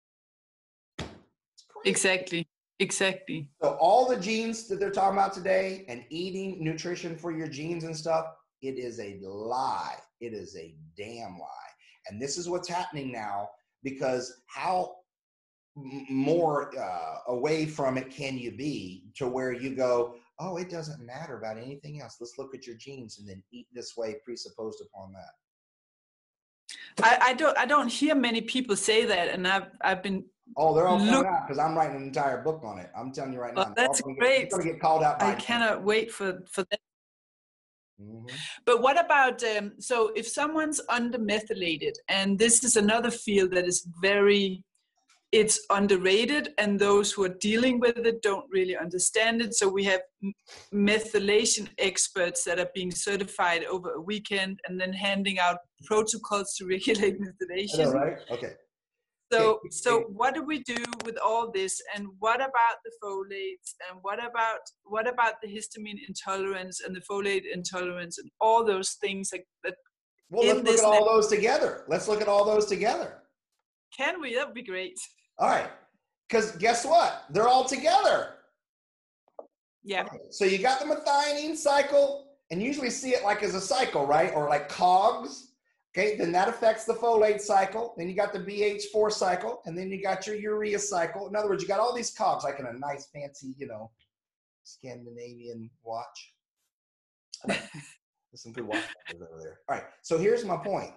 Exactly. Exactly. So all the genes that they're talking about today and eating nutrition for your genes and stuff, it is a lie. It is a damn lie. And this is what's happening now, because how more uh, away from it can you be to where you go, oh, it doesn't matter about anything else. Let's look at your genes and then eat this way presupposed upon that. I, I don't I don't hear many people say that, and I've I've been oh they're all coming look, out because I'm writing an entire book on it. I'm telling you right now. Oh, that's gonna great. Get, gonna get called out by I cannot wait for for that. Mm-hmm. But what about um, so if someone's undermethylated, and this is another field that is very it's underrated, and those who are dealing with it don't really understand it. So we have methylation experts that are being certified over a weekend and then handing out protocols to regulate methylation. I know, right? Okay. So, okay. so what do we do with all this? And what about the folates? And what about what about the histamine intolerance and the folate intolerance and all those things like that? Well, let's look at all those together. Let's look at all those together. Can we? That would be great. All right. Because guess what? They're all together. Yeah. Okay. So you got the methionine cycle, and you usually see it like as a cycle, right? Or like cogs. Okay. Then that affects the folate cycle. Then you got the B H four cycle, and then you got your urea cycle. In other words, you got all these cogs like in a nice fancy, you know, Scandinavian watch. There's some good watch over there. All right. So here's my point.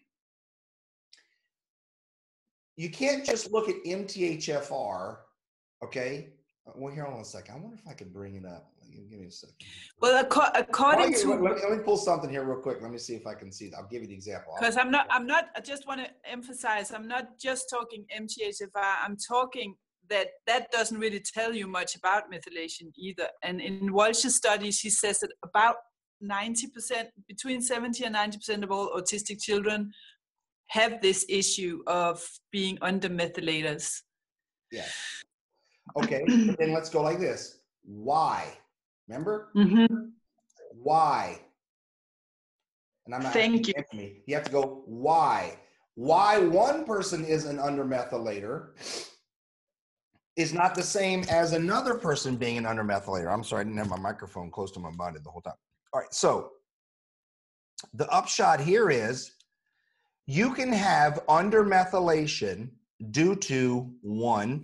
You can't just look at M T H F R, okay? Well, here, hold on a second. I wonder if I could bring it up. Give me a second. Well, according to let me, let me pull something here real quick. Let me see if I can see that. I'll give you the example. Because I'm not, I'm not. I just want to emphasize, I'm not just talking M T H F R. I'm talking that that doesn't really tell you much about methylation either. And in Walsh's studies, he says that about ninety percent, between seventy and ninety percent of all autistic children have this issue of being under methylators. Yeah. Okay, but then let's go like this. Why? Remember? Mm-hmm. Why? And I'm not Thank you. asking me. You have to go, why? Why one person is an undermethylator is not the same as another person being an undermethylator. I'm sorry, I didn't have my microphone close to my body the whole time. All right, so the upshot here is you can have undermethylation due to one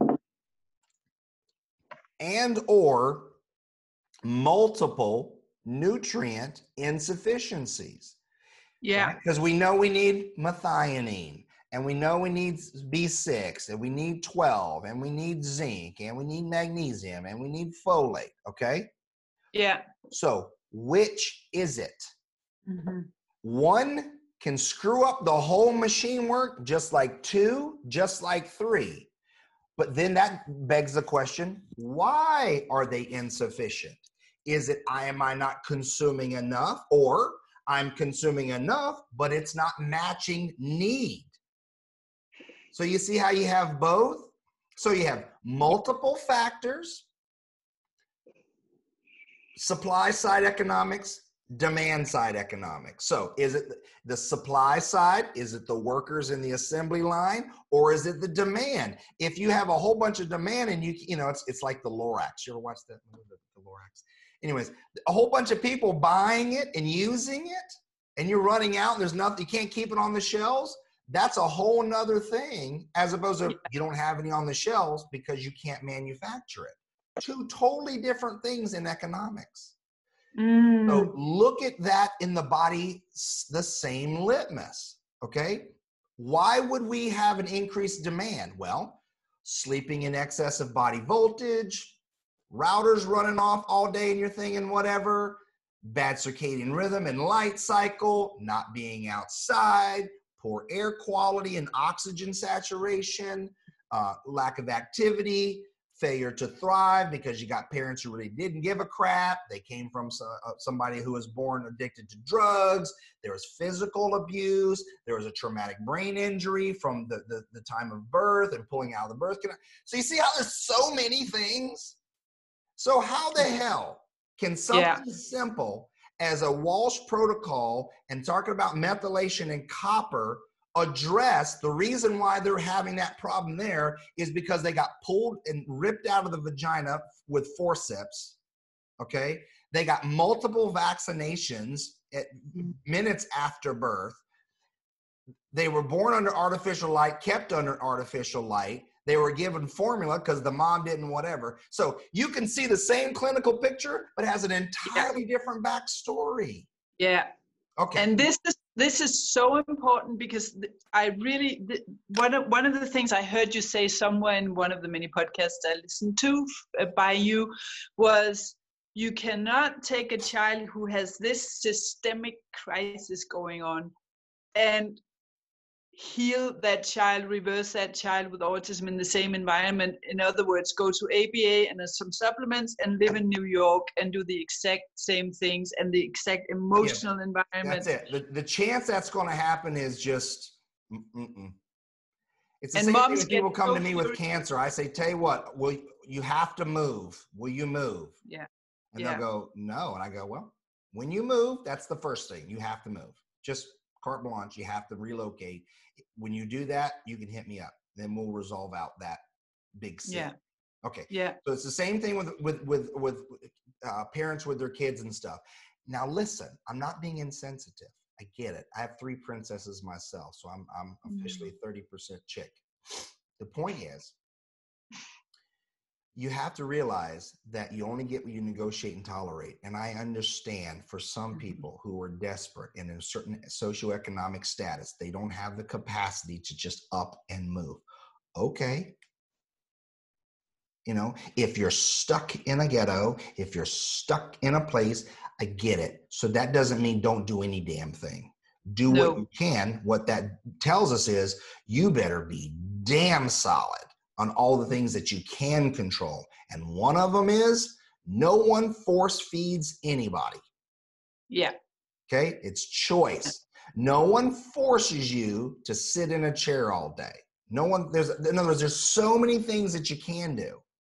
and or multiple nutrient insufficiencies. Yeah. Because right? we know we need methionine, and we know we need B six, and we need twelve, and we need zinc, and we need magnesium, and we need folate, okay? Yeah. So which is it? Mm-hmm. One can screw up the whole machine work just like two, just like three. But then that begs the question, why are they insufficient? Is it, I am I not consuming enough, or I'm consuming enough, but it's not matching need? So you see how you have both? So you have multiple factors, supply side economics, demand side economics. So is it the supply side? Is it the workers in the assembly line? Or is it the demand? If you have a whole bunch of demand and you, you know, it's, it's like the Lorax. You ever watch that movie, the, the Lorax? Anyways, a whole bunch of people buying it and using it, and you're running out and there's nothing, you can't keep it on the shelves. That's a whole nother thing, as opposed to you don't have any on the shelves because you can't manufacture it. Two totally different things in economics. Mm. So look at that in the body, the same litmus, okay? Why would we have an increased demand? Well, sleeping in excess of body voltage, routers running off all day and you're thinking whatever, bad circadian rhythm and light cycle, not being outside, poor air quality and oxygen saturation, uh, lack of activity, failure to thrive because you got parents who really didn't give a crap. They came from so, uh, somebody who was born addicted to drugs. There was physical abuse. There was a traumatic brain injury from the, the, the time of birth and pulling out of the birth canal. So you see how there's so many things? So how the hell can something Yeah. simple as a Walsh protocol and talking about methylation and copper address the reason why they're having that problem there is because they got pulled and ripped out of the vagina with forceps, okay? They got multiple vaccinations at minutes after birth. They were born under artificial light, kept under artificial light. They were given formula because the mom didn't whatever. So you can see the same clinical picture, but has an entirely yeah. different backstory. Yeah. Okay. And this is this is so important because I really one of one of the things I heard you say somewhere in one of the many podcasts I listened to by you was you cannot take a child who has this systemic crisis going on and heal that child, reverse that child with autism in the same environment. In other words, go to A B A and some supplements and live in New York and do the exact same things and the exact emotional yeah, environment. That's it. The, the chance that's going to happen is just, mm-mm. It's the and same moms thing when people come so to me with curious. cancer. I say, tell you what, will you have to move. Will you move? Yeah. And yeah. they'll go, no. And I go, well, when you move, that's the first thing. You have to move. Just carte blanche, you have to relocate. When you do that, you can hit me up. Then we'll resolve out that big sin. Yeah. Okay. Yeah. So it's the same thing with with with with uh, parents with their kids and stuff. Now listen, I'm not being insensitive. I get it. I have three princesses myself, so I'm I'm officially thirty percent chick. The point is, you have to realize that you only get what you negotiate and tolerate. And I understand for some people who are desperate and in a certain socioeconomic status, they don't have the capacity to just up and move. Okay. You know, if you're stuck in a ghetto, if you're stuck in a place, I get it. So that doesn't mean don't do any damn thing. Do no. what you can. What that tells us is you better be damn solid on all the things that you can control. And one of them is no one force feeds anybody. Yeah. Okay. It's choice. No one forces you to sit in a chair all day. No one, there's, in other words, there's so many things that you can do.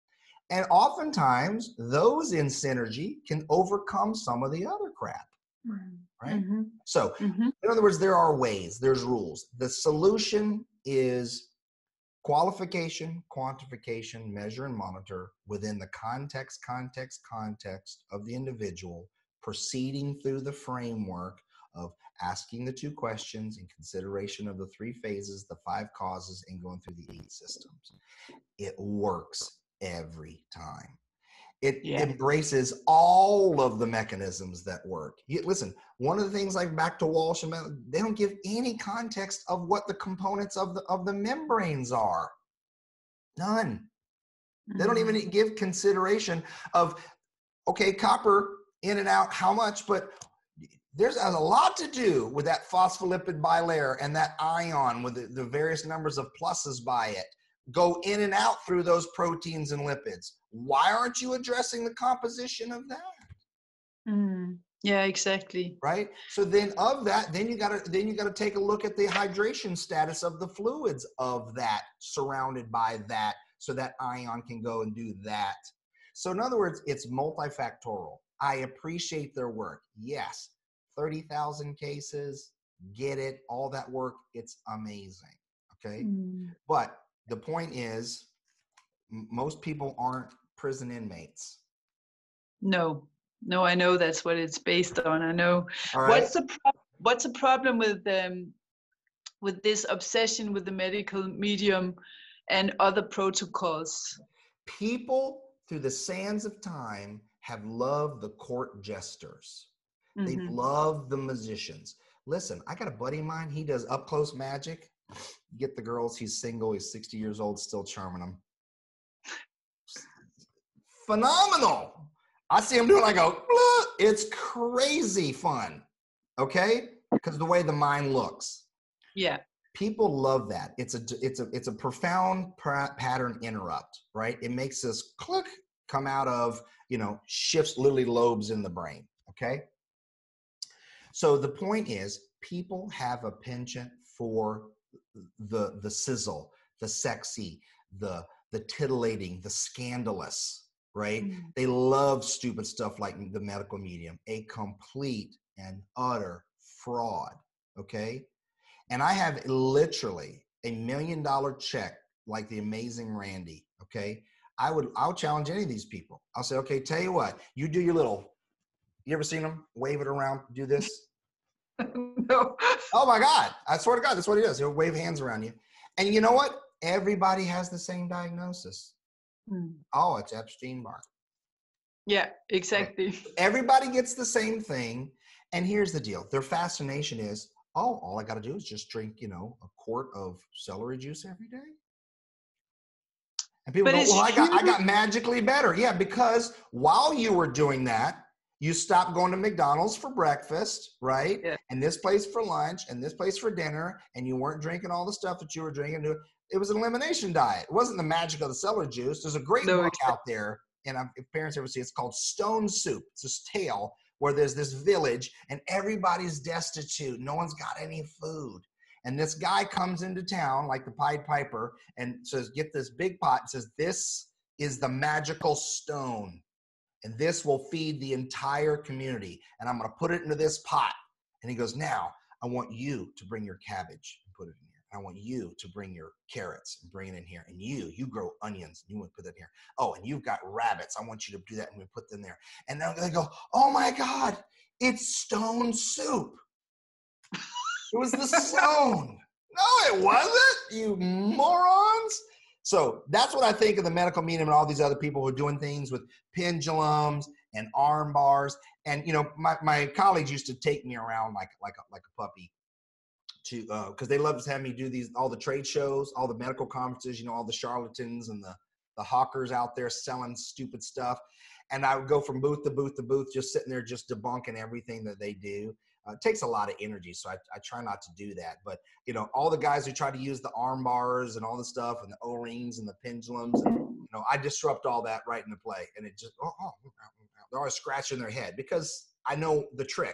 And oftentimes those in synergy can overcome some of the other crap, right? Mm-hmm. So Mm-hmm. in other words, there are ways, there's rules. The solution is qualification, quantification, measure, and monitor within the context, context, context of the individual, proceeding through the framework of asking the two questions in consideration of the three phases, the five causes, and going through the eight systems. It works every time. It Yeah. embraces all of the mechanisms that work. You, listen, one of the things like back to Walsh, and they don't give any context of what the components of the of the membranes are. None. They don't even give consideration of, okay, copper in and out, how much, but there's a lot to do with that phospholipid bilayer and that ion with the, the various numbers of pluses by it go in and out through those proteins and lipids. Why aren't you addressing the composition of that? Mm. Yeah, exactly. Right. So then of that, then you got to then you got to take a look at the hydration status of the fluids of that surrounded by that, so that ion can go and do that. So in other words, it's multifactorial. I appreciate their work. Yes. thirty thousand cases, get it, all that work. It's amazing. Okay. Mm. But the point is, m- most people aren't prison inmates. No, no, I know that's what it's based on. I know. All right. What's the pro- what's the problem with um with this obsession with the medical medium and other protocols? People through the sands of time have loved the court jesters. Mm-hmm. They've loved the musicians. Listen, I got a buddy of mine. He does up close magic. Get the girls. He's single. He's sixty years old, still charming them. Phenomenal. I see him doing, I go, "Blah." It's crazy fun. Okay? Because the way the mind looks. Yeah. People love that. It's a it's a it's a profound pattern interrupt, right? It makes this click come out of, you know, shifts literally lobes in the brain. Okay. So the point is, people have a penchant for the the sizzle, the sexy, the the titillating, the scandalous, right? Mm. They love stupid stuff like the medical medium, a complete and utter fraud. Okay. And I have literally a million dollar check like the amazing Randy. Okay. I would, I'll challenge any of these people. I'll say, okay, tell you what, you do your little, you ever seen them wave it around, do this? No. Oh my God. I swear to God, that's what he does. He'll wave hands around you. And you know what? Everybody has the same diagnosis. Hmm. Oh, it's Epstein-Barr. Yeah, exactly. Right. Everybody gets the same thing. And here's the deal. Their fascination is, oh, all I got to do is just drink, you know, a quart of celery juice every day. And people but go, well, I got, I got magically better. Yeah, because while you were doing that, you stopped going to McDonald's for breakfast, right? Yeah. And this place for lunch and this place for dinner, and you weren't drinking all the stuff that you were drinking. It was an elimination diet. It wasn't the magic of the celery juice. There's a great no, book exactly. out there, and if parents ever see it, it's called Stone Soup. It's this tale where there's this village and everybody's destitute. No one's got any food. And this guy comes into town like the Pied Piper and says, get this big pot and says, this is the magical stone. And this will feed the entire community. And I'm going to put it into this pot. And he goes, now I want you to bring your cabbage and put it in here. I want you to bring your carrots and bring it in here. And you, you grow onions and you want to put that in here. Oh, and you've got rabbits. I want you to do that and we put them there. And then they go, oh my God, it's stone soup. It was the stone. No, it wasn't, you morons. So that's what I think of the medical medium and all these other people who are doing things with pendulums and arm bars. And, you know, my, my colleagues used to take me around like, like, a, like a puppy to, uh, cause they love to have me do these, all the trade shows, all the medical conferences, you know, all the charlatans and the, the hawkers out there selling stupid stuff. And I would go from booth to booth to booth, just sitting there, just debunking everything that they do. Uh, it takes a lot of energy, so I, I try not to do that. But, you know, all the guys who try to use the arm bars and all the stuff and the O-rings and the pendulums, and, you know, I disrupt all that right into play. And it just, oh, oh, they're always scratching their head because I know the trick.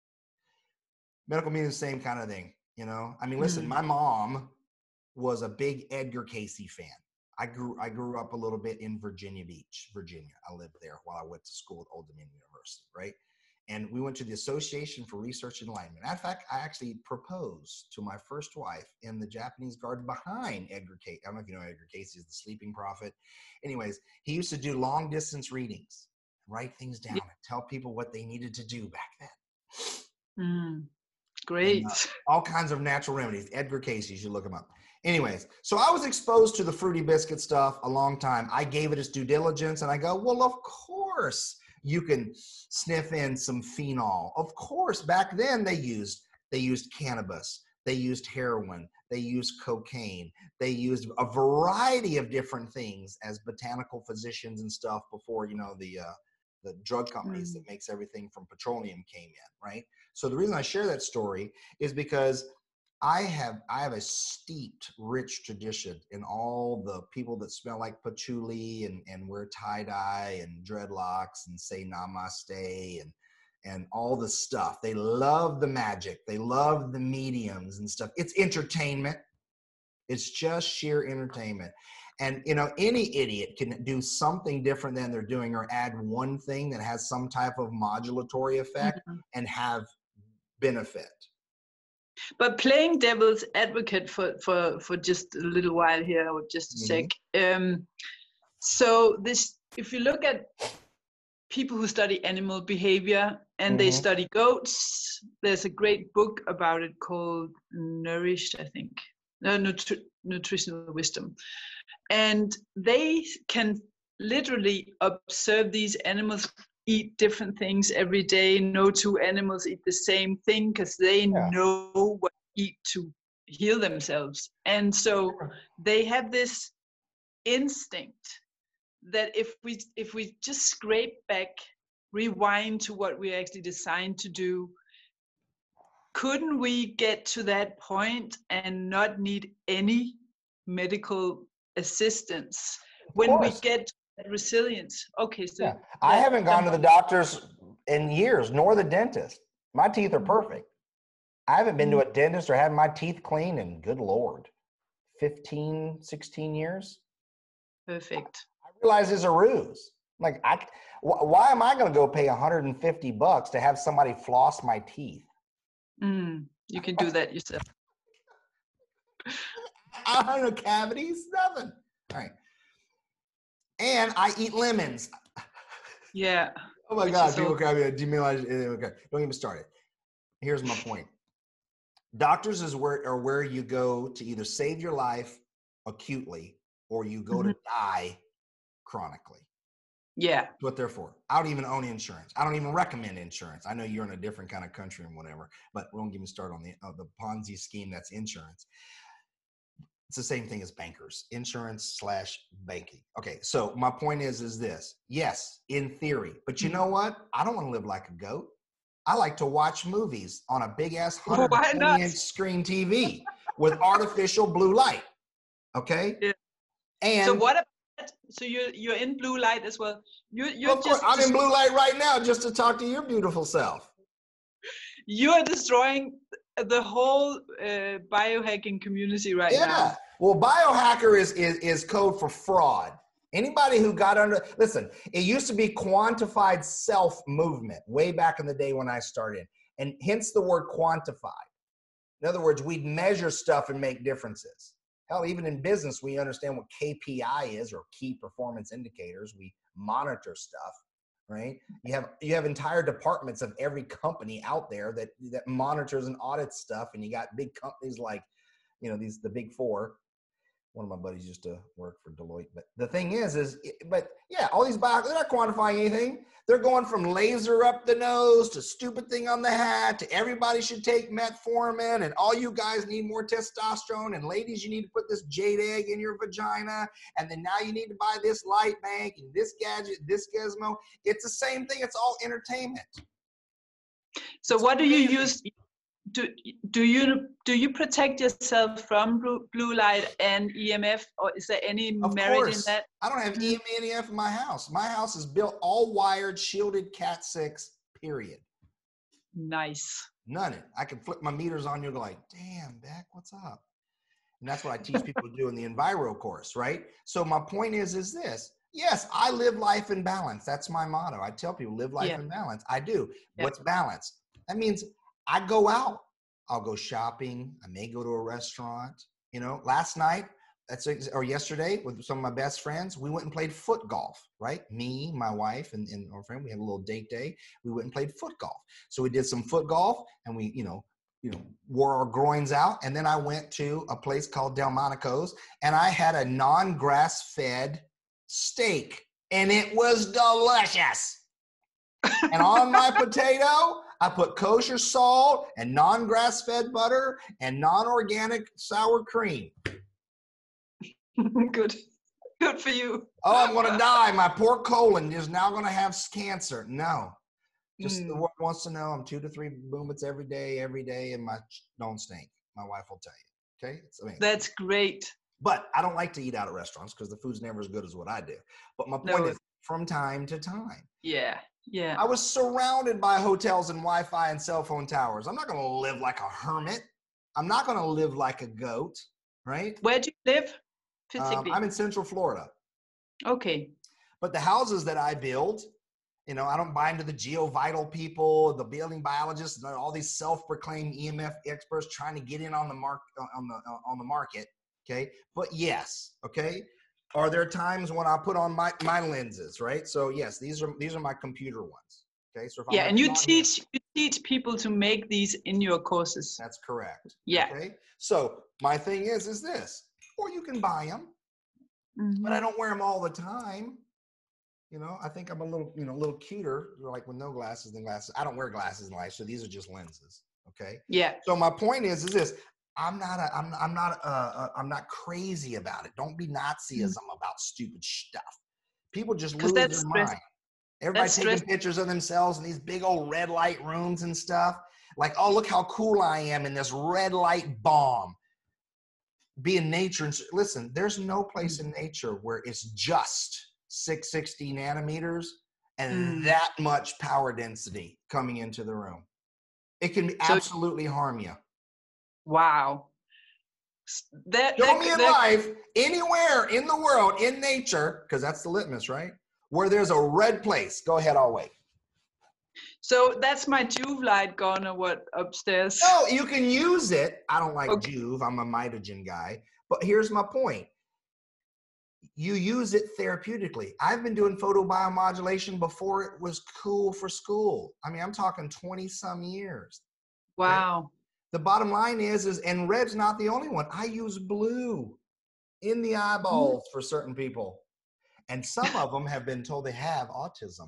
Medical medium is the same kind of thing, you know. I mean, listen, mm. my mom was a big Edgar Casey fan. I grew I grew up a little bit in Virginia Beach, Virginia. I lived there while I went to school at Old Dominion University, right? And we went to the Association for Research and Enlightenment. In fact, I actually proposed to my first wife in the Japanese garden behind Edgar Cayce. I don't know if you know Edgar Cayce, is the sleeping prophet. Anyways, he used to do long distance readings, write things down, and tell people what they needed to do back then. Mm, great. And, uh, all kinds of natural remedies. Edgar Cayce, you should look him up. Anyways, so I was exposed to the Fruity Biscuit stuff a long time. I gave it its due diligence, and I go, well, of course you can sniff in some phenol. Of course, back then they used they used cannabis, they used heroin, they used cocaine, they used a variety of different things as botanical physicians and stuff before, you know, the uh, the drug companies mm. that makes everything from petroleum came in, right? So the reason I share that story is because I have I have a steeped, rich tradition in all the people that smell like patchouli and, and wear tie-dye and dreadlocks and say namaste and and all the stuff. They love the magic. They love the mediums and stuff. It's entertainment. It's just sheer entertainment. And, you know, any idiot can do something different than they're doing or add one thing that has some type of modulatory effect mm-hmm. and have benefit. But playing devil's advocate for, for, for just a little while here, or just a mm-hmm. sec. Um, so this, if you look at people who study animal behavior and mm-hmm. they study goats, there's a great book about it called Nourished, I think. No, Nutri- Nutritional Wisdom. And they can literally observe these animals eat different things every day. No two animals eat the same thing because they yeah. know what to eat to heal themselves. And so they have this instinct that if we if we just scrape back, rewind to what we're actually designed to do, couldn't we get to that point and not need any medical assistance when we get resilience? Okay, so yeah. I haven't gone to the doctors in years, nor the dentist. My teeth are perfect. I haven't been to a dentist or had my teeth cleaned in, good Lord, fifteen, sixteen years. Perfect. I realize it's a ruse. Like, I, why am I going to go pay one hundred fifty bucks to have somebody floss my teeth? Mm, you can do that yourself. I don't know cavities, nothing. All right. And I eat lemons. Yeah. Oh my God, people so- can demonize. Okay, don't get me started. Here's my point. Doctors is where are where you go to either save your life acutely or you go mm-hmm. to die chronically. Yeah. That's what they're for. I don't even own insurance. I don't even recommend insurance. I know you're in a different kind of country and whatever, but don't get me started on the uh, the Ponzi scheme that's insurance. It's the same thing as bankers, insurance slash banking. Okay, so my point is, is this. Yes, in theory, but you know what? I don't want to live like a goat. I like to watch movies on a big ass one hundred twenty inch screen T V with artificial blue light. Okay. Yeah. And so what about, so you're, you're in blue light as well. You're, you're of just, course, I'm in blue light right now just to talk to your beautiful self. You're destroying the whole uh, biohacking community right yeah. now. Yeah. Well, biohacker is, is, is code for fraud. Anybody who got under, listen, it used to be quantified self movement way back in the day when I started, and hence the word quantified. In other words, we'd measure stuff and make differences. Hell, even in business, we understand what K P I is, or key performance indicators. We monitor stuff, right? You have you have entire departments of every company out there that that monitors and audits stuff, and you got big companies like, you know, these the big four. One of my buddies used to work for Deloitte, but the thing is, is, but yeah, all these bio, they're not quantifying anything. They're going from laser up the nose to stupid thing on the hat to everybody should take metformin and all you guys need more testosterone and ladies, you need to put this jade egg in your vagina. And then now you need to buy this light bank and this gadget, this gizmo. It's the same thing. It's all entertainment. So what do you use? Do, do you do you protect yourself from blue, blue light and E M F, or is there any of merit course. in that? I don't have E M F in my house. My house is built all wired, shielded cat six, period. Nice. None of it. I can flip my meters on you and go like, damn, Beck, what's up? And that's what I teach people to do in the Enviro course, right? So my point is, is this. Yes, I live life in balance. That's my motto. I tell people, live life Yeah. in balance. I do. Yeah. What's balance? That means I go out. I'll go shopping. I may go to a restaurant. You know, last night, that's or yesterday with some of my best friends, we went and played foot golf, right? Me, my wife, and, and our friend, we had a little date day. We went and played foot golf. So we did some foot golf, and we, you know, you know, wore our groins out. And then I went to a place called Delmonico's, and I had a non-grass fed steak, and it was delicious. And on my potato, I put kosher salt and non-grass fed butter and non-organic sour cream. Good. Good for you. Oh, I'm going to die. My poor colon is now going to have cancer. No. Just Mm. the world wants to know I'm two to three boomets every day, every day, and my don't stink. My wife will tell you. Okay? It's amazing. That's great. But I don't like to eat out at restaurants because the food's never as good as what I do. But my point No. is, from time to time, Yeah. Yeah. I was surrounded by hotels and Wi-Fi and cell phone towers. I'm not going to live like a hermit. I'm not going to live like a goat, right? Where do you live Um, physically? I'm in Central Florida. Okay. But the houses that I build, you know, I don't buy into the geovital people, the building biologists, and all these self-proclaimed E M F experts trying to get in on the mark on the on the market. Okay, but yes, okay. Are there times when I put on my my lenses, right? So yes, these are these are my computer ones. Okay, so if Yeah, I'm and you not- teach you teach people to make these in your courses. That's correct. Yeah. Okay. So my thing is, is this, or you can buy them, Mhm. but I don't wear them all the time. You know, I think I'm a little, you know, a little cuter, like with no glasses than glasses. I don't wear glasses in life, so these are just lenses. Okay. Yeah. So my point is, is this: I'm not, a, I'm, I'm not, uh, uh, I'm not crazy about it. Don't be Nazism about stupid stuff. People just 'Cause lose that's their stress- mind. Everybody that's taking stress- pictures of themselves in these big old red light rooms and stuff. Like, oh, look how cool I am in this red light bomb. Be in nature and listen. There's no place in nature where it's just six hundred sixty nanometers and Mm. that much power density coming into the room. It can So- absolutely harm you. Wow. S- That, Show that- me in that- life, anywhere in the world, in nature, because that's the litmus, right? Where there's a red place. Go ahead, I'll wait. So that's my Juve light gone or what upstairs? No, you can use it. I don't like Okay. Juve. I'm a mitogen guy. But here's my point. You use it therapeutically. I've been doing photobiomodulation before it was cool for school. I mean, I'm talking twenty some years. Wow. The bottom line is, is and red's not the only one. I use blue in the eyeballs for certain people. And some of them have been told they have autism.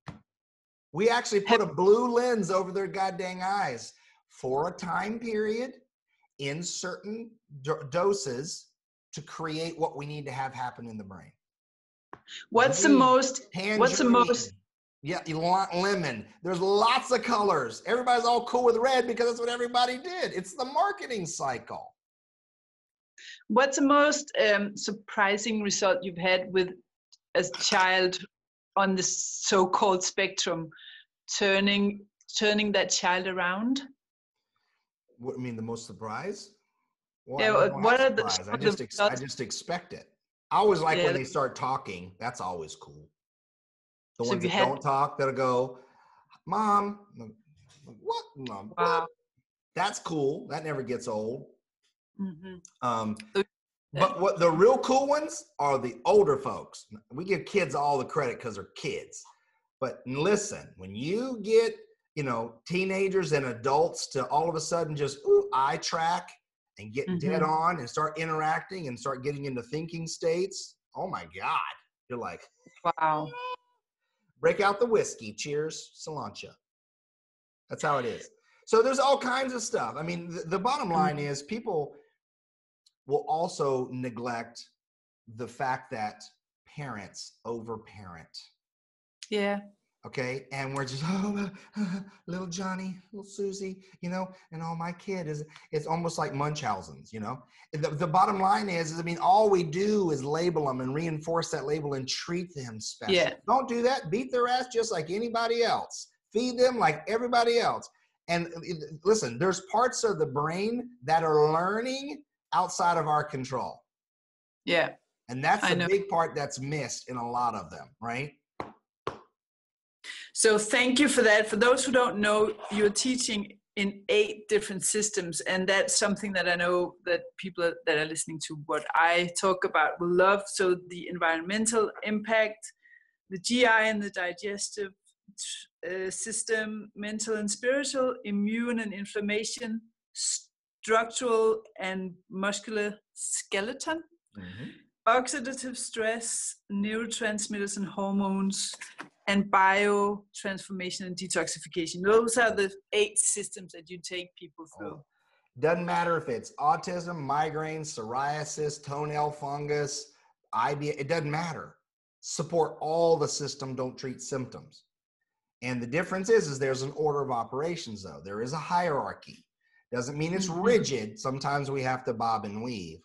We actually put a blue lens over their goddamn eyes for a time period in certain do- doses to create what we need to have happen in the brain. What's the Green, most what's the tangerine, most Yeah, you want lemon. There's lots of colors. Everybody's all cool with red because that's what everybody did. It's the marketing cycle. what's the most um, surprising result you've had with a child on the so-called spectrum, turning turning that child around? What I mean, the most surprise? Well, Yeah, I don't what have are the- surprise. I some of just the ex- I results? just expect it. I always like Yeah, when they that's- start talking. That's always cool. The So ones you that had- don't talk, that'll go, Mom, what? Mom, what? Wow. That's cool. That never gets old. Mhm. Um, So- but what the real cool ones are the older folks. We give kids all the credit because they're kids. But listen, when you get, you know, teenagers and adults to all of a sudden just ooh, eye track and get dead Mhm. on and start interacting and start getting into thinking states, oh my God. You're like, Wow. break out the whiskey. Cheers, cilantro. That's how it is. So there's all kinds of stuff. I mean, the, the bottom line is people will also neglect the fact that parents overparent. Yeah. Okay, and we're just oh, little Johnny, little Susie, you know, and oh, my kid is it's almost like Munchausen's, you know. The, the bottom line is, is, I mean, all we do is label them and reinforce that label and treat them special. Yeah. Don't do that. Beat their ass just like anybody else. Feed them like everybody else. And listen, there's parts of the brain that are learning outside of our control. Yeah. And that's I the know. big part that's missed in a lot of them, right? So thank you for that. For those who don't know, you're teaching in eight different systems, and that's something that I know that people that are listening to what I talk about will love. So the environmental impact, the G I and the digestive uh, system, mental and spiritual, immune and inflammation, structural and muscular skeleton, mm-hmm. oxidative stress, neurotransmitters and hormones, and biotransformation and detoxification. Those are the eight systems that you take people through. Oh. Doesn't matter if it's autism, migraine, psoriasis, toenail fungus, I B S, it doesn't matter. Support all the system, don't treat symptoms. And the difference is, is there's an order of operations though. There is a hierarchy. Doesn't mean it's rigid. Sometimes we have to bob and weave.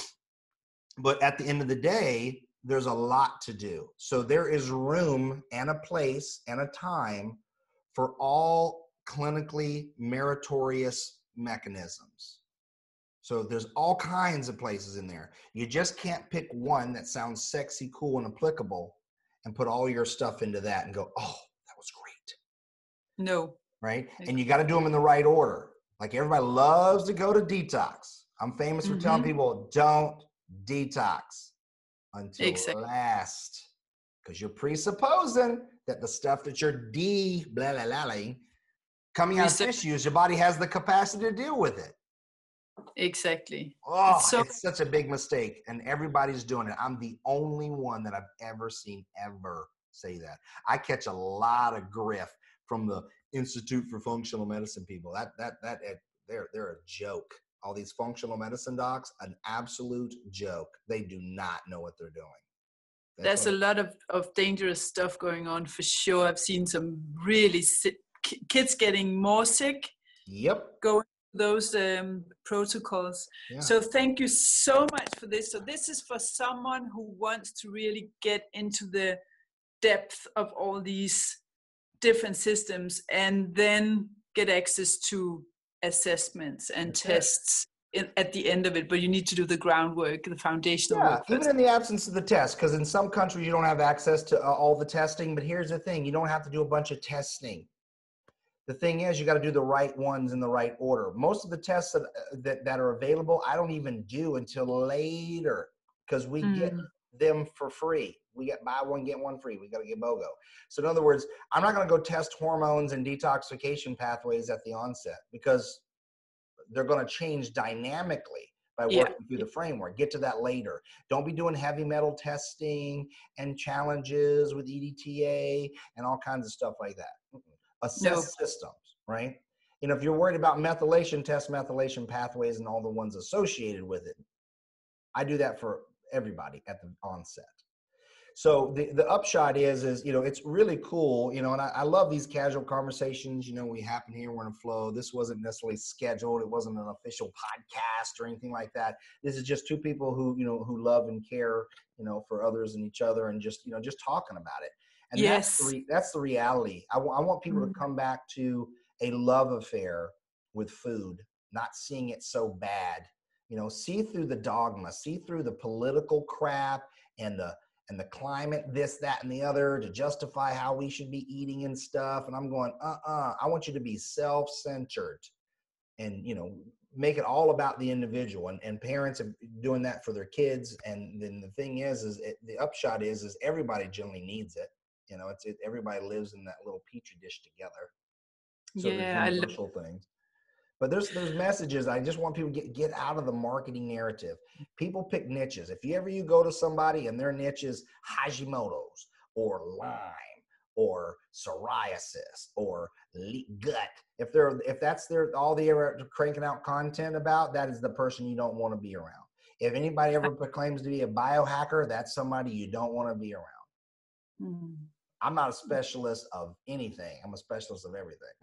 But at the end of the day, there's a lot to do. So there is room and a place and a time for all clinically meritorious mechanisms. So there's all kinds of places in there. You just can't pick one that sounds sexy, cool, and applicable and put all your stuff into that and go, oh, that was great. No. Right? And you got to do them in the right order. Like everybody loves to go to detox. I'm famous for mm-hmm. telling people, don't detox until exactly. last. Because you're presupposing that the stuff that you're de blah blah blah coming out of tissues, your body has the capacity to deal with it. Exactly. Oh, it's, so- it's such a big mistake, and everybody's doing it. I'm the only one that I've ever seen ever say that. I catch a lot of griff from the Institute for Functional Medicine people. That that that they're they're a joke. All these functional medicine docs, an absolute joke. They do not know what they're doing. That's There's a lot of, of dangerous stuff going on for sure. I've seen some really sick kids getting more sick. Yep. Going those um, protocols. Yeah. So thank you so much for this. So this is for someone who wants to really get into the depth of all these different systems and then get access to assessments and That's tests in, at the end of it, but you need to do the groundwork, the foundational yeah, work. Even in the absence of the test, because in some countries you don't have access to uh, all the testing, but here's the thing, you don't have to do a bunch of testing. The thing is, you got to do the right ones in the right order. Most of the tests that, that, that are available, I don't even do until later because we mm. get them for free. We get buy one, get one free. We got to get BOGO. So in other words, I'm not going to go test hormones and detoxification pathways at the onset because they're going to change dynamically by working yeah. through the framework. Get to that later. Don't be doing heavy metal testing and challenges with E D T A and all kinds of stuff like that. Mm-mm. Assess no. systems, right? You know, if you're worried about methylation, test methylation pathways and all the ones associated with it. I do that for everybody at the onset. So the, the upshot is, is, you know, it's really cool, you know, and I, I love these casual conversations, you know, we happen here, we're in a flow. This wasn't necessarily scheduled. It wasn't an official podcast or anything like that. This is just two people who, you know, who love and care, you know, for others and each other and just, you know, just talking about it. And yes. that's, the re- that's the reality. I, w- I want people mm. to come back to a love affair with food, not seeing it so bad, you know, see through the dogma, see through the political crap and the, and the climate, this, that, and the other to justify how we should be eating and stuff. And I'm going, uh-uh, I want you to be self-centered and, you know, make it all about the individual, and, and parents are doing that for their kids. And then the thing is, is it, the upshot is, is everybody generally needs it. You know, it's it, everybody lives in that little petri dish together. So yeah, there's universal I things. But there's there's messages. I just want people to get, get out of the marketing narrative. People pick niches. If you ever you go to somebody and their niche is Hashimoto's or Lyme or psoriasis or gut, if they're if that's their all they ever cranking out content about, that is the person you don't want to be around. If anybody ever proclaims to be a biohacker, that's somebody you don't want to be around. Mm. I'm not a specialist of anything. I'm a specialist of everything.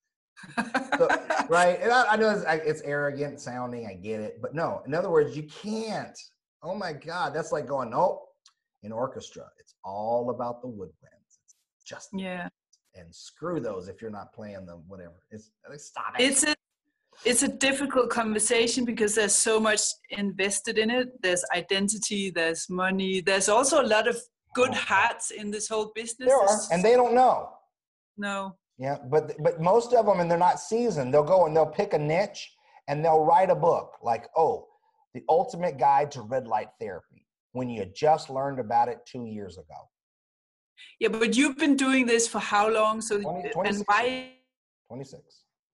So, right. And I, I know it's, it's arrogant sounding. I get it. But no, in other words, you can't. Oh, my God. That's like going, nope. In orchestra, it's all about the woodwinds. It's just yeah. And screw those if you're not playing them, whatever. It's stop it. It's a, it's a difficult conversation because there's so much invested in it. There's identity, there's money, there's also a lot of good hearts in this whole business. There are, and they don't know. No. Yeah, but but most of them, and they're not seasoned, they'll go and they'll pick a niche and they'll write a book like, oh, the ultimate guide to red light therapy, when you just learned about it two years ago. Yeah, but you've been doing this for how long? So twenty, and why? twenty-six.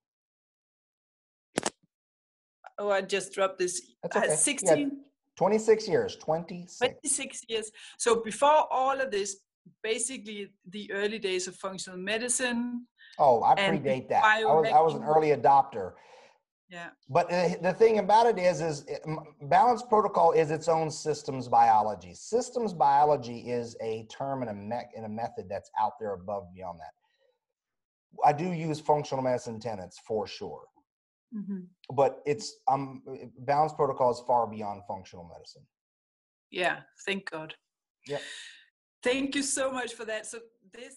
Oh, I just dropped this. That's okay. Uh, sixteen. Yeah, twenty-six years. twenty-six. twenty-six years. So before all of this, basically the early days of functional medicine. Oh, I predate that. I was I was an early adopter. Yeah. But the, the thing about it is, is it, balanced protocol is its own systems biology. Systems biology is a term and a mech and a method that's out there above and beyond that. I do use functional medicine tenets for sure, mm-hmm. but it's um balanced protocol is far beyond functional medicine. Yeah, thank God. Yep. Thank you so much for that. So this.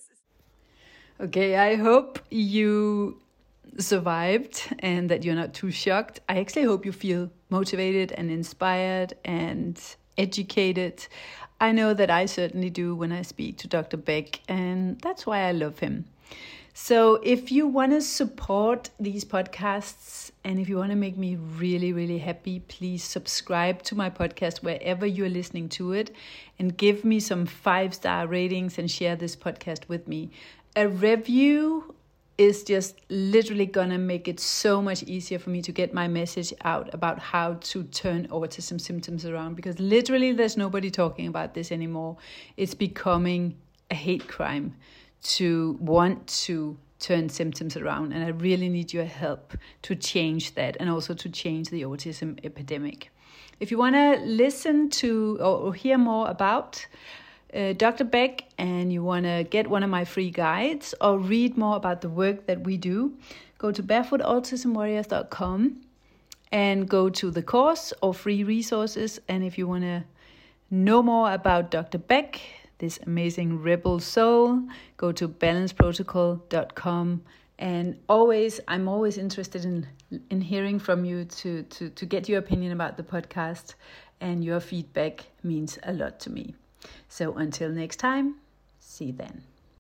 Okay, I hope you survived and that you're not too shocked. I actually hope you feel motivated and inspired and educated. I know that I certainly do when I speak to Doctor Beck, and that's why I love him. So if you want to support these podcasts and if you want to make me really, really happy, please subscribe to my podcast wherever you're listening to it and give me some five-star ratings and share this podcast with me. A review is just literally gonna make it so much easier for me to get my message out about how to turn autism symptoms around, because literally there's nobody talking about this anymore. It's becoming a hate crime to want to turn symptoms around, and I really need your help to change that and also to change the autism epidemic. If you want to listen to or, or hear more about Uh, Doctor Beck, and you want to get one of my free guides or read more about the work that we do, go to barefoot autism warriors dot com and go to the course or free resources. And if you want to know more about Doctor Beck, this amazing rebel soul, go to balance protocol dot com. And always, I'm always interested in in hearing from you to, to, to get your opinion about the podcast, and your feedback means a lot to me. So until next time, see you then.